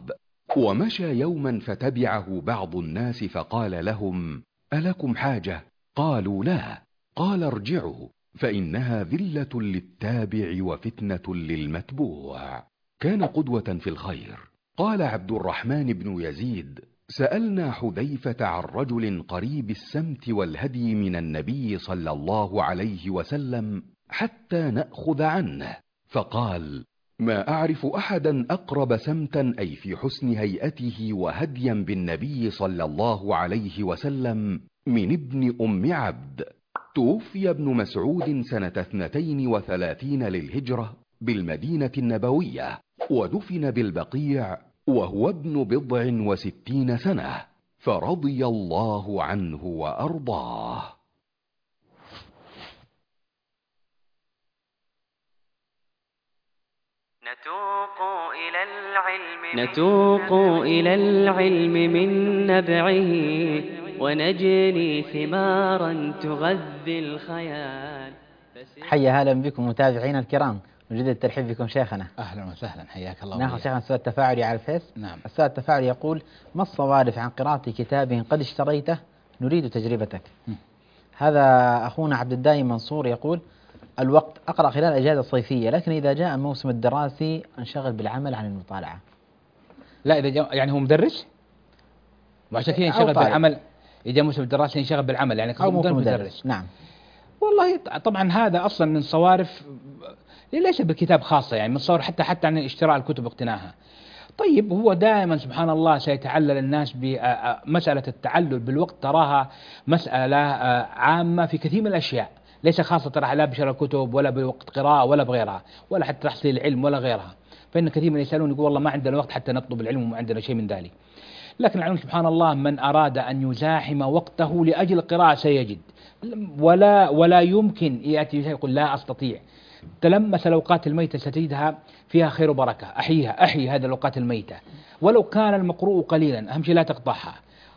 ومشى يوما فتبعه بعض الناس فقال لهم: ألكم حاجة؟ قالوا: لا. قال: ارجعوا، فإنها ذلة للتابع وفتنة للمتبوع. كان قدوة في الخير. قال عبد الرحمن بن يزيد: سألنا حذيفة عن رجل قريب السمت والهدي من النبي صلى الله عليه وسلم حتى نأخذ عنه، فقال: ما أعرف أحدا أقرب سمتا أي في حسن هيئته وهديا بالنبي صلى الله عليه وسلم من ابن أم عبد. توفي ابن مسعود سنة اثنتين وثلاثين للهجرة بالمدينة النبوية، ودفن بالبقيع وهو ابن بضع وستين سنة، فرضي الله عنه وأرضاه. نتوق إلى العلم نتوق إلى العلم من نبعه، ونجني ثمارا تغذي الخيال. حيا هلا بكم متابعينا الكرام، نجد الترحيب بكم شيخنا. أهلا وسهلا، حياك الله. ناخذ شيخنا السؤال التفاعلي على الفيس. نعم. السؤال التفاعلي يقول: ما الصوارف عن قراءة كتاب قد اشتريته نريد تجربتك؟ م. هذا أخونا عبد الدايم منصور يقول: الوقت أقرأ خلال الأجازة الصيفية، لكن إذا جاء الموسم الدراسي أنشغل بالعمل عن المطالعة. لا إذا جاء يعني هو مدرس وعشان كذا ينشغل بالعمل، إذا موسم الدراسي ينشغل بالعمل يعني أو مدرس. مدرس. نعم. والله طبعا هذا أصلا من صوارف، ليس بالكتاب خاصة، يعني من صور حتى حتى عن اشتراء الكتب واقتناها. طيب هو دائما سبحان الله سيتعلل الناس بمسألة التعلل بالوقت، تراها مسألة عامة في كثير من الأشياء، ليس خاصة ترى لا بشراء الكتب ولا بوقت قراءة ولا بغيرها ولا حتى تحصيل العلم ولا غيرها. فإن كثير من يسألون يقول والله ما عندنا وقت حتى نطلب العلم وما عندنا شيء من ذلك. لكن العلم سبحان الله من أراد أن يزاحم وقته لأجل القراءة سيجد، ولا ولا يمكن يأتي يقول لا أستطيع. تلمس الأوقات الميتة ستجدها فيها خير وبركة، أحييها، أحيي هذه الأوقات الميتة ولو كان المقروء قليلا، أهم شيء لا تقطعها.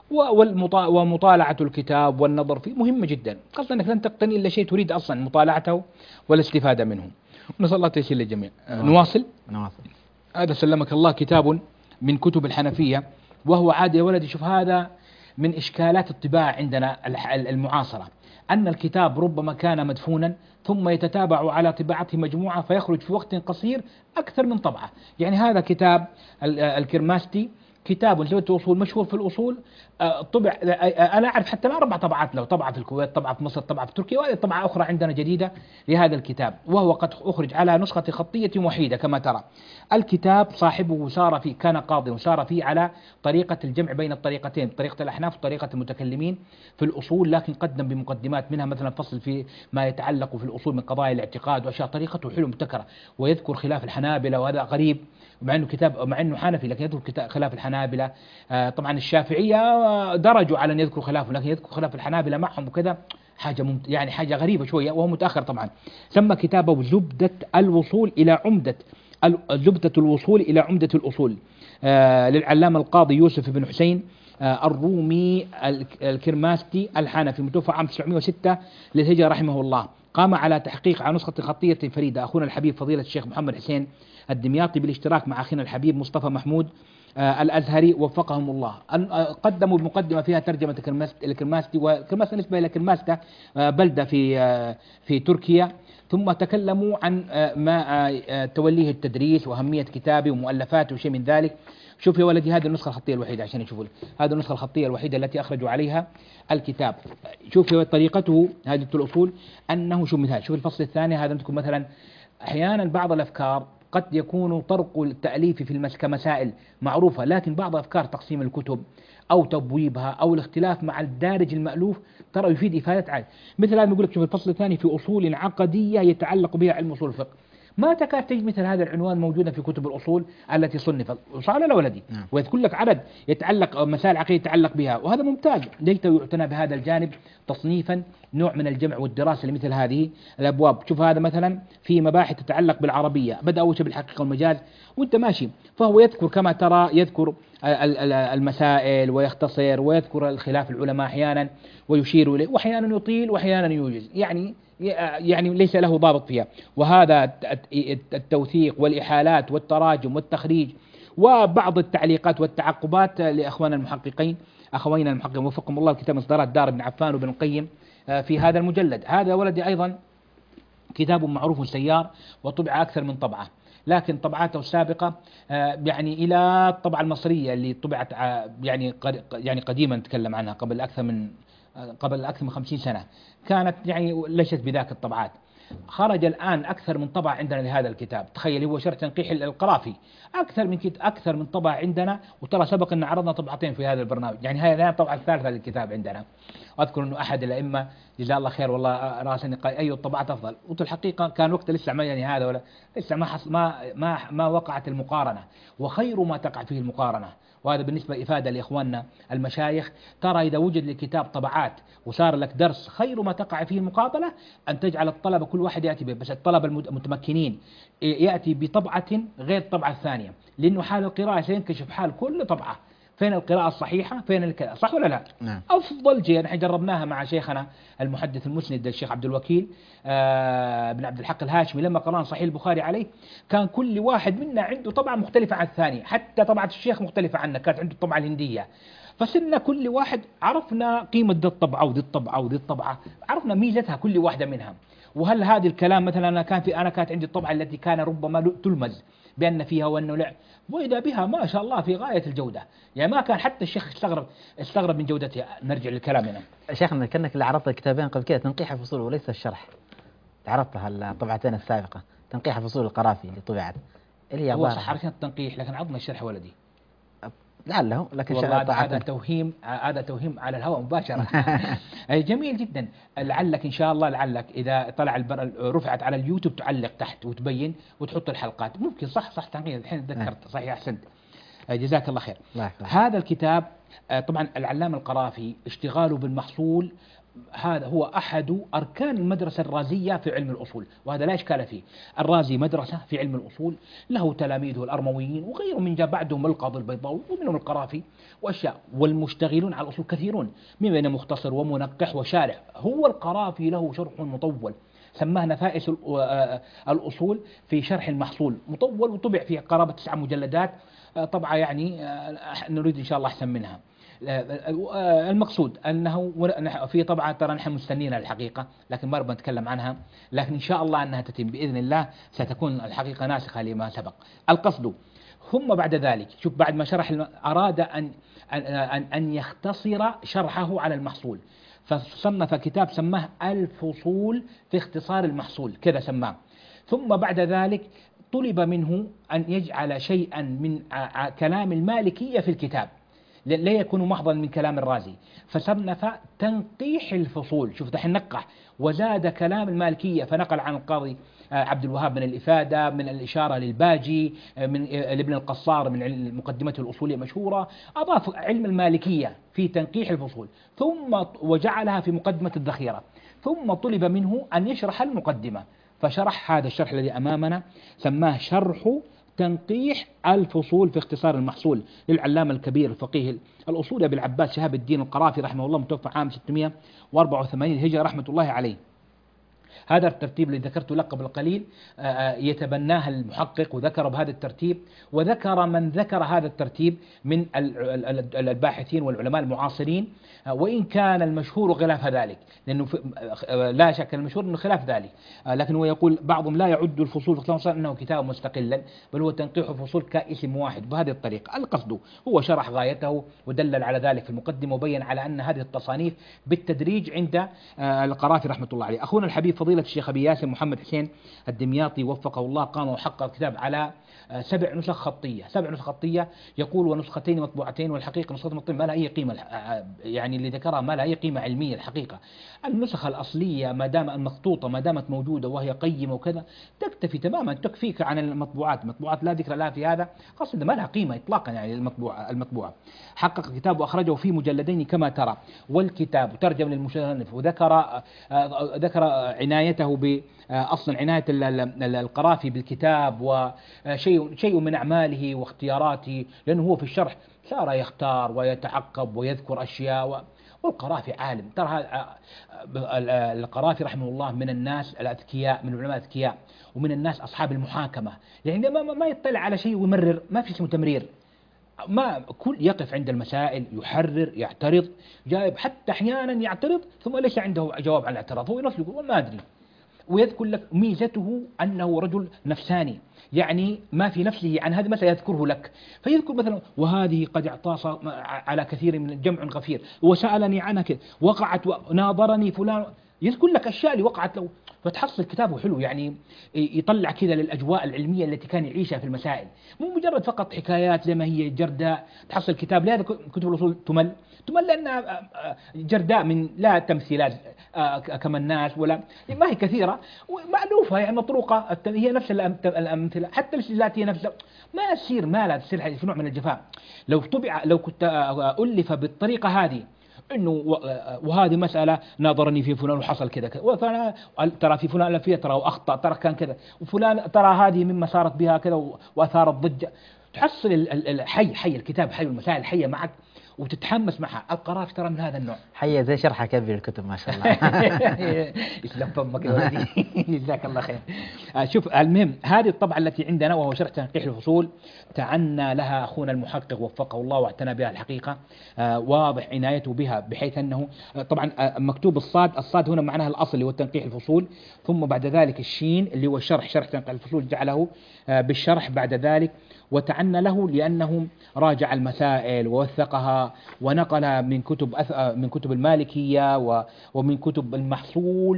ومطالعة الكتاب والنظر فيه مهمة جدا، خاصة أنك لن تقتني إلا شيء تريد أصلا مطالعته والاستفادة منه. نسأل الله التيسير للجميع. نواصل نواصل. هذا سلمك الله كتاب من كتب الحنفية، وهو عادي يا ولدي. شوف هذا من إشكالات الطباعة عندنا المعاصرة، أن الكتاب ربما كان مدفونا ثم يتتابع على طباعته مجموعة فيخرج في وقت قصير أكثر من طبعة. يعني هذا كتاب الكرماستي كتاب لغة الأصول مشهور في الأصول، طبع أنا أعرف حتى ما أربع طبعات له، طبعة في الكويت، طبعة في مصر، طبعة في تركيا، وهذه طبعة أخرى عندنا جديدة لهذا الكتاب، وهو قد أخرج على نسخة خطية وحيدة كما ترى. الكتاب صاحبه سار فيه، كان قاضي وسار فيه على طريقة الجمع بين الطريقتين، طريقة الأحناف وطريقة المتكلمين في الأصول، لكن قدم بمقدمات منها مثلا فصل في ما يتعلق في الأصول من قضايا الاعتقاد وأشياء. طريقته حلو مبتكرة، ويذكر خلاف الحنابلة، وهذا غريب مع انه كتاب مع انه حنفي، لكن يذكر كتاب خلاف الحنابلة. آه طبعا الشافعية درجوا على ان يذكروا خلافه، لكن يذكر خلاف الحنابلة معهم وكذا، حاجة ممت... يعني حاجة غريبة شوية، وهو متأخر طبعا. سمى كتابه زبدة الوصول إلى عمدة زبدة الوصول إلى عمدة الأصول، آه للعلامة القاضي يوسف بن حسين آه الرومي الكرماستي الحنفي، متوفى عام تسعمائة وستة للهجرة رحمه الله. قام على تحقيق على نسخة خطية فريدة أخونا الحبيب فضيلة الشيخ محمد حسين الدمياطي بالاشتراك مع أخينا الحبيب مصطفى محمود آه الأزهري وفقهم الله. قدموا بمقدمة فيها ترجمة الكرماستي، والكرماستي نسبة إلى كرماستا آه بلدة في آه في تركيا. ثم تكلموا عن آه ما آه توليه التدريس وأهمية كتابه ومؤلفاته وشيء من ذلك. شوف يا ولدي هذه النسخة الخطية الوحيدة عشان يشوفوا، هذه النسخة الخطية الوحيدة التي أخرجوا عليها الكتاب. شوف طريقته هذه الأصول أنه شوف مثال، شوف الفصل الثاني هذا عندكم مثلا. أحيانا بعض الأفكار قد يكون طرق التأليف في المس كمسائل معروفة، لكن بعض أفكار تقسيم الكتب أو تبويبها أو الاختلاف مع الدارج المألوف ترى يفيد إفادة عالية. مثل هذا يقول لك شوف الفصل الثاني في أصول عقدية يتعلق بها علم أصول الفقه. ما تكاد تجد مثل هذا العنوان موجودا في كتب الأصول التي صنفت، صح ولا ولدي؟ نعم. ويذكر لك عدد يتعلق مسائل عقيدة يتعلق بها، وهذا ممتاز. ليت يعتنى بهذا الجانب تصنيفا، نوع من الجمع والدراسة لمثل هذه الأبواب. شوف هذا مثلا في مباحث تتعلق بالعربية، بدأ أول شيء بالحقيقة والمجاز وأنت ماشي، فهو يذكر كما ترى يذكر المسائل ويختصر ويذكر الخلاف العلماء أحيانا ويشير إليه، وأحيانا يطيل وأحيانا يوجز، يعني يعني ليس له ضابط فيها. وهذا التوثيق والإحالات والتراجم والتخريج وبعض التعليقات والتعقبات لأخواننا المحققين أخوينا المحققين وفقهم الله، الكتاب إصدارات دار ابن عفان وابن القيم في هذا المجلد. هذا ولدي أيضا كتاب معروف سيار وطبع أكثر من طبعة، لكن طبعاته السابقة يعني إلى الطبعة المصرية اللي طبعت يعني يعني قديما نتكلم عنها قبل أكثر من قبل أكثر من خمسين سنة، كانت يعني ليست بذاك الطبعات. خرج الآن أكثر من طبعة عندنا لهذا الكتاب، تخيل هو شرح تنقيح القرافي أكثر من كت... أكثر من طبعة عندنا، وترى سبق أن عرضنا طبعتين في هذا البرنامج، يعني هذه الطبعة الثالثة للكتاب عندنا. وأذكر أنه أحد الأئمة جزاه الله خير والله راسني قال أي الطبعات أفضل، قلت الحقيقة كان وقت لسه ما يعني هذا ولا لسه ما حص... ما ما ما وقعت المقارنة، وخير ما تقع فيه المقارنة. وهذا بالنسبة إفادة لإخواننا المشايخ، ترى إذا وجد لكتاب طبعات وصار لك درس، خير ما تقع فيه المقابلة أن تجعل الطلبة كل واحد يأتي به، بس الطلبة المتمكنين يأتي بطبعة غير الطبعة الثانية، لأنه حال القراءة سينكشف حال كل طبعة، فين القراءة الصحيحة فين الكلام صح ولا لا؟ نعم. أفضل جهة نحن جربناها مع شيخنا المحدث المسند الشيخ عبد الوكيل آه بن عبد الحق الهاشمي، لما قرأنا صحيح البخاري عليه كان كل واحد منا عنده طبعة مختلفة عن الثاني، حتى طبعة الشيخ مختلفة عنه، كانت عنده الطبعة الهندية، فصرنا كل واحد عرفنا قيمة ذي الطبعة وذي الطبعة وذي الطبعة، عرفنا ميزتها كل واحدة منها. وهل هذه الكلام مثلا أنا كان في أنا كانت عندي الطبعة التي كان ربما تلمز بأن فيها وأنه لا، وإذا بها ما شاء الله في غاية الجودة، يعني ما كان حتى الشيخ استغرب استغرب من جودتها. نرجع لكلامنا. شيخنا كأنك اللي عرضت الكتابين قبل كده، تنقيح الفصول وليس الشرح، عرضتها الطبعتين السابقة، تنقيح الفصول القرافي اللي طبعت اللي هي هو صح عرفنا التنقيح، لكن عضنا الشرح ولدي لعله، لكن هذا توهيم هذا توهيم على الهواء مباشرة. جميل جدا، لعلك إن شاء الله لعلك إذا طلع البر... رفعت على اليوتيوب تعلق تحت وتبين وتحط الحلقات، ممكن صح صح تنقيح الحين تذكرت صحيح أحسنت جزاك الله خير. هذا الكتاب طبعا العلامة القرافي اشتغاله بالمحصول هذا هو أحد أركان المدرسة الرازية في علم الأصول، وهذا لا إشكال فيه. الرازي مدرسة في علم الأصول، له تلاميذه الأرمويين وغيرهم من جاء بعدهم القاضي البيضاوي ومنهم القرافي وأشياء، والمشتغلون على الأصول كثيرون، من بين مختصر ومنقح وشارح. هو القرافي له شرح مطول سماه نفائس الأصول في شرح المحصول، مطول وطبع في قرابة تسع مجلدات، طبعا يعني نريد إن شاء الله أحسن منها. المقصود أنه في طبعا ترى نحن مستنين الحقيقة، لكن ما نبغى نتكلم عنها، لكن إن شاء الله أنها تتم بإذن الله، ستكون الحقيقة ناسخة لما سبق. القصد ثم بعد ذلك شوف بعد ما شرح أراد أن أن أن يختصر شرحه على المحصول، فصنف كتاب سماه الفصول في اختصار المحصول كذا سماه. ثم بعد ذلك طلب منه أن يجعل شيئا من كلام المالكية في الكتاب لا يكون محضا من كلام الرازي، فصنف تنقيح الفصول. شوف دحين نقح وزاد كلام المالكية، فنقل عن القاضي عبد الوهاب من الإفادة، من الإشارة للباجي، من ابن القصار من مقدمته الأصولية مشهورة، أضاف علم المالكية في تنقيح الفصول ثم وجعلها في مقدمة الذخيرة. ثم طلب منه أن يشرح المقدمة، فشرح هذا الشرح الذي أمامنا سماه شرح تنقيح الفصول في اختصار المحصول للعلامة الكبير الفقيه الأصولي أبي العباس شهاب الدين القرافي رحمه الله، متوفى عام ستمائة وأربعة وثمانين هجرة رحمة الله عليه. هذا الترتيب اللي ذكرته لك قبل قليل يتبناه المحقق وذكر بهذا الترتيب، وذكر من ذكر هذا الترتيب من الباحثين والعلماء المعاصرين، وإن كان المشهور خلاف ذلك، لأنه لا شك المشهور أنه خلاف ذلك، لكن هو يقول بعضهم لا يعد الفصول في اختصار أنه كتاب مستقلا، بل هو تنقيح الفصول كاسم واحد بهذه الطريقة. القصد هو شرح غايته ودلل على ذلك في المقدمة، وبين على أن هذه التصانيف بالتدريج عند القرافي رحمة الله عليه. أخونا الحبيب فضيلة الشيخ أبي ياسر محمد حسين الدمياطي وفقه الله قام وحقق الكتاب على سبع نسخ خطية، سبع نسخ خطية يقول ونسختين مطبوعتين، والحقيقة نسخة مطبوعتين ما لها أي قيمة، يعني اللي ذكرها ما لها أي قيمة علمية الحقيقة. النسخ الأصلية ما دام المخطوطة ما دامت موجودة وهي قيمة وكذا تكتفي تماما، تكفيك عن المطبوعات. المطبوعات لا ذكر لها في هذا، خاصة ما لها قيمة إطلاقا، يعني المطبوعة المطبوعة حقق الكتاب وأخرجه في مجلدين كما ترى، والكتاب ترجم للمصنف، وذكر ذكر عنايته بأصل عناية القرافي بالكتاب وشيء شيء من أعماله واختياراته، لأنه هو في الشرح صار يختار ويتعقب ويذكر أشياء والقرافي عالم، ترى هذا القرافي رحمه الله من الناس الأذكياء، من العلماء الأذكياء، ومن الناس أصحاب المحاكمة، يعني ما ما يطلع على شيء ويمرر، ما في اسمه تمرير، ما كل يقف عند المسائل يحرر يعترض، جايب حتى أحيانا يعترض ثم ليس عنده جواب على الاعتراض، هو نفسه يقول ما أدري. ويذكر لك ميزته أنه رجل نفساني، يعني ما في نفسه عن هذه المسألة يذكره لك، فيذكر مثلا وهذه قد اعطاس على كثير من جمع غفير وسألني عنها كذا، وقعت وناظرني فلان، يذكر لك أشياء اللي وقعت له، فتحصل كتابه حلو، يعني يطلع كذا للأجواء العلمية التي كان يعيشها في المسائل، مو مجرد فقط حكايات زي ما هي جرداء. تحصل كتاب، لهذا كتب الأصول تمل تمل لأنها جرداء من لا تمثيلات كما الناس ولا ما هي كثيرة ومألوفة، يعني مطروقة، هي نفس الأمثلة، حتى الاستدلالات هي نفسها، ما تصير ما لا تصير في نوع من الجفاء. لو طبع لو كنت ألف بالطريقة هذه انه وهذه مساله ناظرني في فلان وحصل كذا كذا، وفلان ترى في فلان فيها ترى واخطا ترى كان كذا، وفلان ترى هذه مما صارت بها كذا واثارت ضجه، تحصل الحي حي الكتاب حي والمسائل حيه معك وتتحمس معها. القرافي ترى من هذا النوع، حيه زي شرحه كبير الكتب ما شاء الله. يسلم فمك يا ولدي، جزاك الله خير. شوف المهم هذه الطبعه التي عندنا وهو شرح تنقيح الفصول، تعنى لها اخونا المحقق وفقه الله واعتنى بها الحقيقه، واضح عنايته بها، بحيث انه طبعا مكتوب الصاد، الصاد هنا معناها الاصل اللي هو تنقيح الفصول، ثم بعد ذلك الشين اللي هو الشرح، شرح تنقيح الفصول جعله بالشرح بعد ذلك، وتعنى له لأنه راجع المسائل ووثقها ونقل من كتب من كتب المالكية ومن كتب المحصول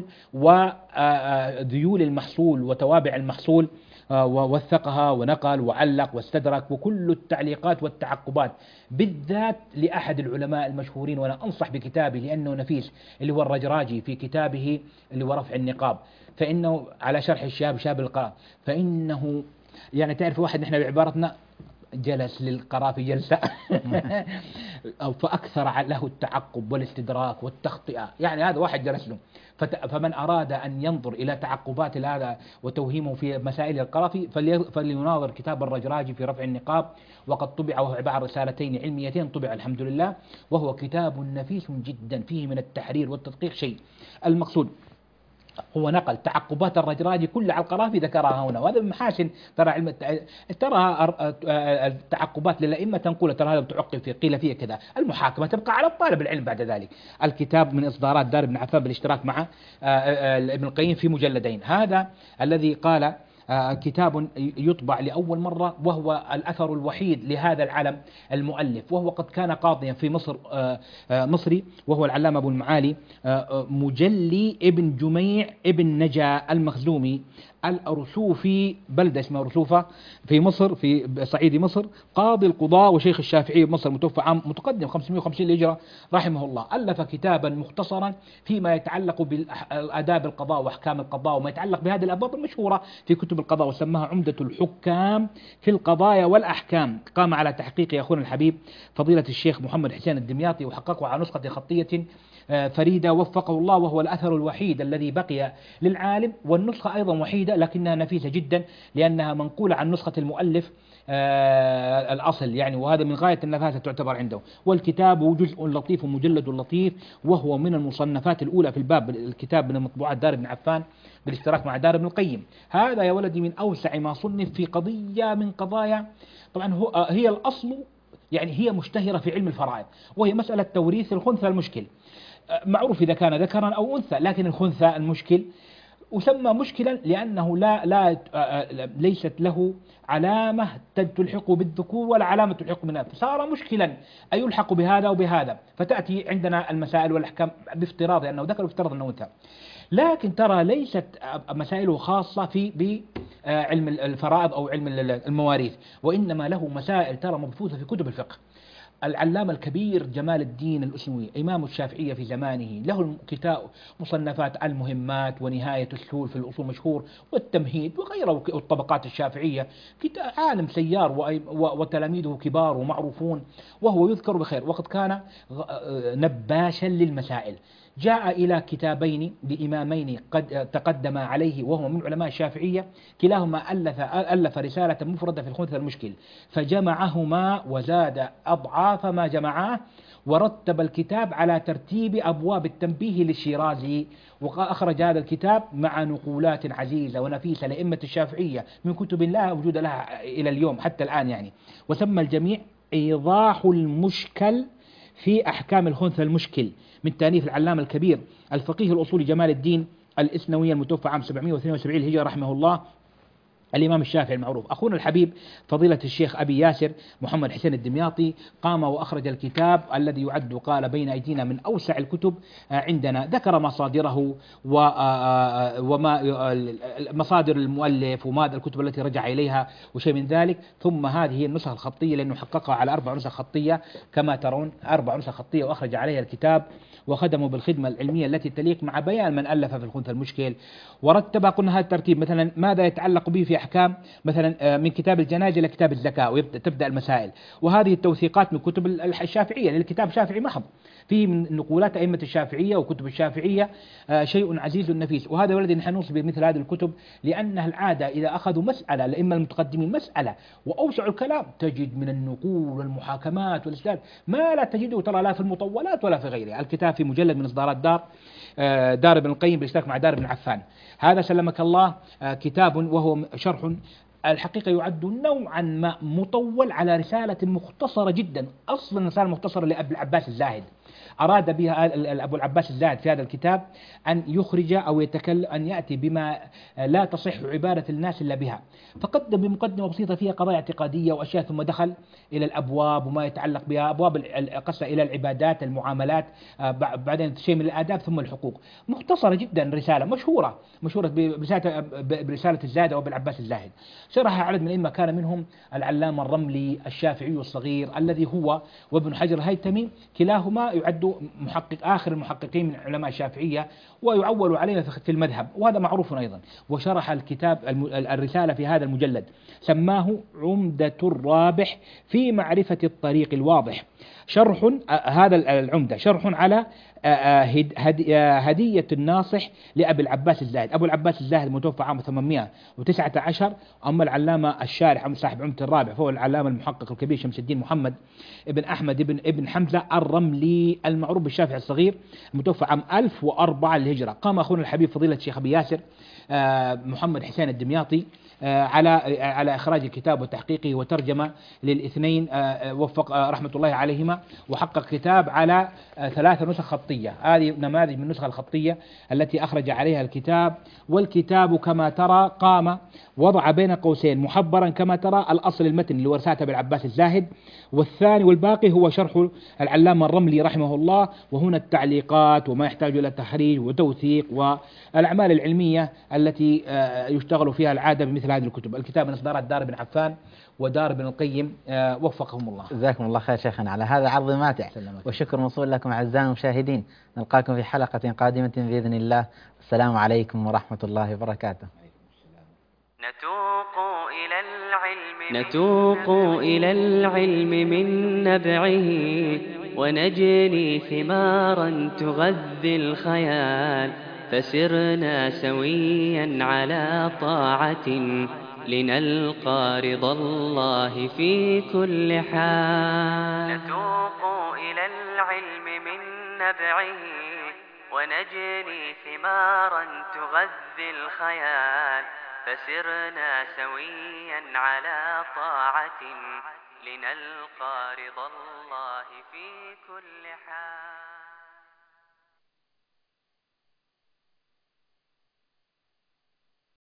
وذيول المحصول وتوابع المحصول، ووثقها ونقل وعلق واستدرك، وكل التعليقات والتعقبات بالذات لأحد العلماء المشهورين، وأنا أنصح بكتابه لأنه نفيس، اللي هو الرجراجي في كتابه اللي هو رفع النقاب، فإنه على شرح الشاب شاب القراء، فإنه يعني تعرف واحد نحن بعبارتنا جلس للقرافي جلسة فأكثر له التعقب والاستدراك والتخطئة، يعني هذا واحد جلس له. فمن أراد أن ينظر إلى تعقبات هذا وتوهيمه في مسائل القرافي فليناظر كتاب الرجراجي في رفع النقاب، وقد طبع وهو عبارة عن رسالتين علميتين طبع الحمد لله، وهو كتاب نفيس جدا فيه من التحرير والتدقيق شيء. المقصود هو نقل تعقبات الرجراجي كلها على القرافي ذكرها هنا، وهذا من محاسن ترى علم ترى التعقبات للأئمة تنقل، ترى هذا تعقب فيه قيل فيه كذا، المحاكمة تبقى على الطالب العلم بعد ذلك. الكتاب من إصدارات دار ابن عفان بالاشتراك مع ابن القيم في مجلدين، هذا الذي قال كتاب يطبع لأول مرة، وهو الأثر الوحيد لهذا العلم المؤلف، وهو قد كان قاضيا في مصر مصري، وهو العلامة أبو المعالي مجلي ابن جميع ابن نجا المخزومي الأرسوفي، بلدة اسمها رسوفة في مصر في صعيد مصر، قاضي القضاء وشيخ الشافعي بمصر، متوفى عام متقدم خمسمائة وخمسين للهجرة رحمه الله. ألف كتابا مختصرا فيما يتعلق بالآداب القضاء وأحكام القضاء وما يتعلق بهذه الأبواب المشهورة في كتب القضاء، وسماها عمدة الحكام في القضايا والأحكام. قام على تحقيق أخونا الحبيب فضيلة الشيخ محمد حسين الدمياطي، وحققه على نسخة خطية فريدة وفقه الله، وهو الأثر الوحيد الذي بقي للعالم، والنسخة أيضا وحيدة لكنها نفيسة جدا لأنها منقولة عن نسخة المؤلف آه الأصل يعني، وهذا من غاية النفاسة تعتبر عنده. والكتاب جزء لطيف ومجلد لطيف، وهو من المصنفات الأولى في الباب، الكتاب من مطبوعات دار ابن عفان بالاشتراك مع دار ابن القيم. هذا يا ولدي من أوسع ما صنف في قضية من قضايا، طبعا هو هي الأصل يعني هي مشتهرة في علم الفرائض، وهي مسألة توريث الخنثى المشكل، معروف إذا كان ذكرا أو أنثى، لكن الخنثى المشكل وسمى مشكلا لأنه لا لا ليست له علامة تلحق بالذكور ولا علامة تلحق بالإناث، فصار مشكلا أي يلحق بهذا وبهذا، فتأتي عندنا المسائل والأحكام بافتراض لأنه ذكر وافترض أنه أنثى. لكن ترى ليست مسائله خاصة في بعلم الفرائض أو علم المواريث، وإنما له مسائل ترى مبثوثة في كتب الفقه. العلامة الكبير جمال الدين الأسنوي إمام الشافعية في زمانه له كتاب مصنفات المهمات ونهاية السهول في الأصول مشهور، والتمهيد وغيره، والطبقات الشافعية، عالم سيار وتلاميذه كبار ومعروفون، وهو يذكر بخير، وقد كان نباشا للمسائل. جاء إلى كتابين لإمامين قد تقدم عليه وهو من علماء الشافعية، كلاهما ألف, ألف رسالة مفردة في الخنثى المشكل، فجمعهما وزاد أضعاف وضاعف ما جمعاه، ورتب الكتاب على ترتيب أبواب التنبيه للشيرازي، وأخرج هذا الكتاب مع نقولات عزيزة ونفيسة لأئمة الشافعية من كتب لا وجود لها إلى اليوم حتى الآن يعني. وسمى الجميع إيضاح المشكل في أحكام الخنثى المشكل، من تأليف العلامة الكبير الفقيه الأصولي جمال الدين الإسنوي المتوفى عام سبعمائة واثنين وسبعين الهجرة رحمه الله، الإمام الشافعي المعروف. أخونا الحبيب فضيلة الشيخ أبي ياسر محمد حسين الدمياطي قام وأخرج الكتاب الذي يعد قال بين أيدينا من أوسع الكتب عندنا، ذكر مصادره وما مصادر المؤلف وماذا الكتب التي رجع إليها وشيء من ذلك. ثم هذه هي النسخ الخطية، لأنه حققها على أربع نسخ خطية كما ترون، أربع نسخ خطية وأخرج عليها الكتاب، وخدموا بالخدمة العلمية التي تليق مع بيان من ألف في الخنثى المشكل. ورتب قلنا هذا الترتيب، مثلا ماذا يتعلق به في أحكام، مثلا من كتاب الجنائز إلى كتاب الزكاة وتبدأ المسائل، وهذه التوثيقات من كتب الشافعية للكتاب شافعي محض، فيه من نقولات أئمة الشافعية وكتب الشافعية شيء عزيز نفيس. وهذا الذي نحن نوصي بمثل هذه الكتب، لأنها العادة إذا أخذوا مسألة الأئمة المتقدمين مسألة وأوسعوا الكلام تجد من النقول والمحاكمات والإسناد ما لا تجده ترى لا في المطولات ولا في غيرها. الكتاب في مجلد من إصدارات دار دار ابن القيم بالاشتراك مع دار بن عفان. هذا سلمك الله كتاب وهو شرح الحقيقة يعد نوعا ما مطول على رسالة مختصرة جدا، أصلا رسالة مختصرة لأبي العباس الزاهد، أراد بها أبو العباس الزاهد في هذا الكتاب أن يخرج أو يتكلم أن يأتي بما لا تصح عبادة الناس إلا بها، فقدم بمقدمة بسيطة فيها قضايا اعتقادية وأشياء، ثم دخل إلى الأبواب وما يتعلق بها، أبواب قصة إلى العبادات المعاملات، بعدين شيء من الآداب، ثم الحقوق. مختصرة جدا، رسالة مشهورة مشهورة برسالة الزاهد أو بالعباس الزاهد. شرحها عدد من الأئمة كان منهم العلامة الرملي الشافعي الصغير الذي هو وابن حجر الهيثمي كلاهما يعد محقق آخر المحققين من علماء الشافعية ويعول علينا في المذهب، وهذا معروف أيضا. وشرح الكتاب الرسالة في هذا المجلد، سماه عمدة الرابح في معرفة الطريق الواضح. شرح هذا العمدة شرح على هدية الناصح لأبي العباس الزاهد. أبو العباس الزاهد متوفى عام ثمانمائة وتسعة عشر، أما العلامة الشارح صاحب عمدة الرابع فهو العلامة المحقق الكبير شمس الدين محمد ابن أحمد ابن ابن حمزة الرملي المعروف بالشافعي الصغير، المتوفى عام ألف وأربعة للهجرة. قام أخونا الحبيب فضيلة الشيخ أبي ياسر محمد حسين الدمياطي على على إخراج الكتاب وتحقيقه وترجمة للاثنين، وفق رحمة الله عليهما، وحقق كتاب على ثلاث نسخ خطية. هذه نماذج من النسخة الخطية التي أخرج عليها الكتاب. والكتاب كما ترى قام وضع بين قوسين محبرا كما ترى الأصل المتن اللي ورثته بالعباس الزاهد، والثاني والباقي هو شرح العلامة الرملي رحمه الله، وهنا التعليقات وما يحتاج إلى تحريج وتوثيق والأعمال العلمية التي يشتغل فيها العادة بمثل هذه الكتب. الكتاب من إصدارات دار بن عفان ودار ابن القيم، وفقهم الله. جزاكم الله خير شيخنا على هذا عرض ماتع، والشكر موصول لكم أعزائي المشاهدين. نلقاكم في حلقة قادمة بإذن الله. السلام عليكم ورحمة الله وبركاته. نتوق إلى العلم نتوق إلى العلم من نبعه، ونجني ثمارا تغذي الخيال، فسرنا سويا على طاعة لنلقى رضا الله في كل حال. نتوق إلى العلم من نبعه، ونجني ثمارا تغذي الخيال، فسرنا سويا على طاعة لنلقى رضا الله في كل حال.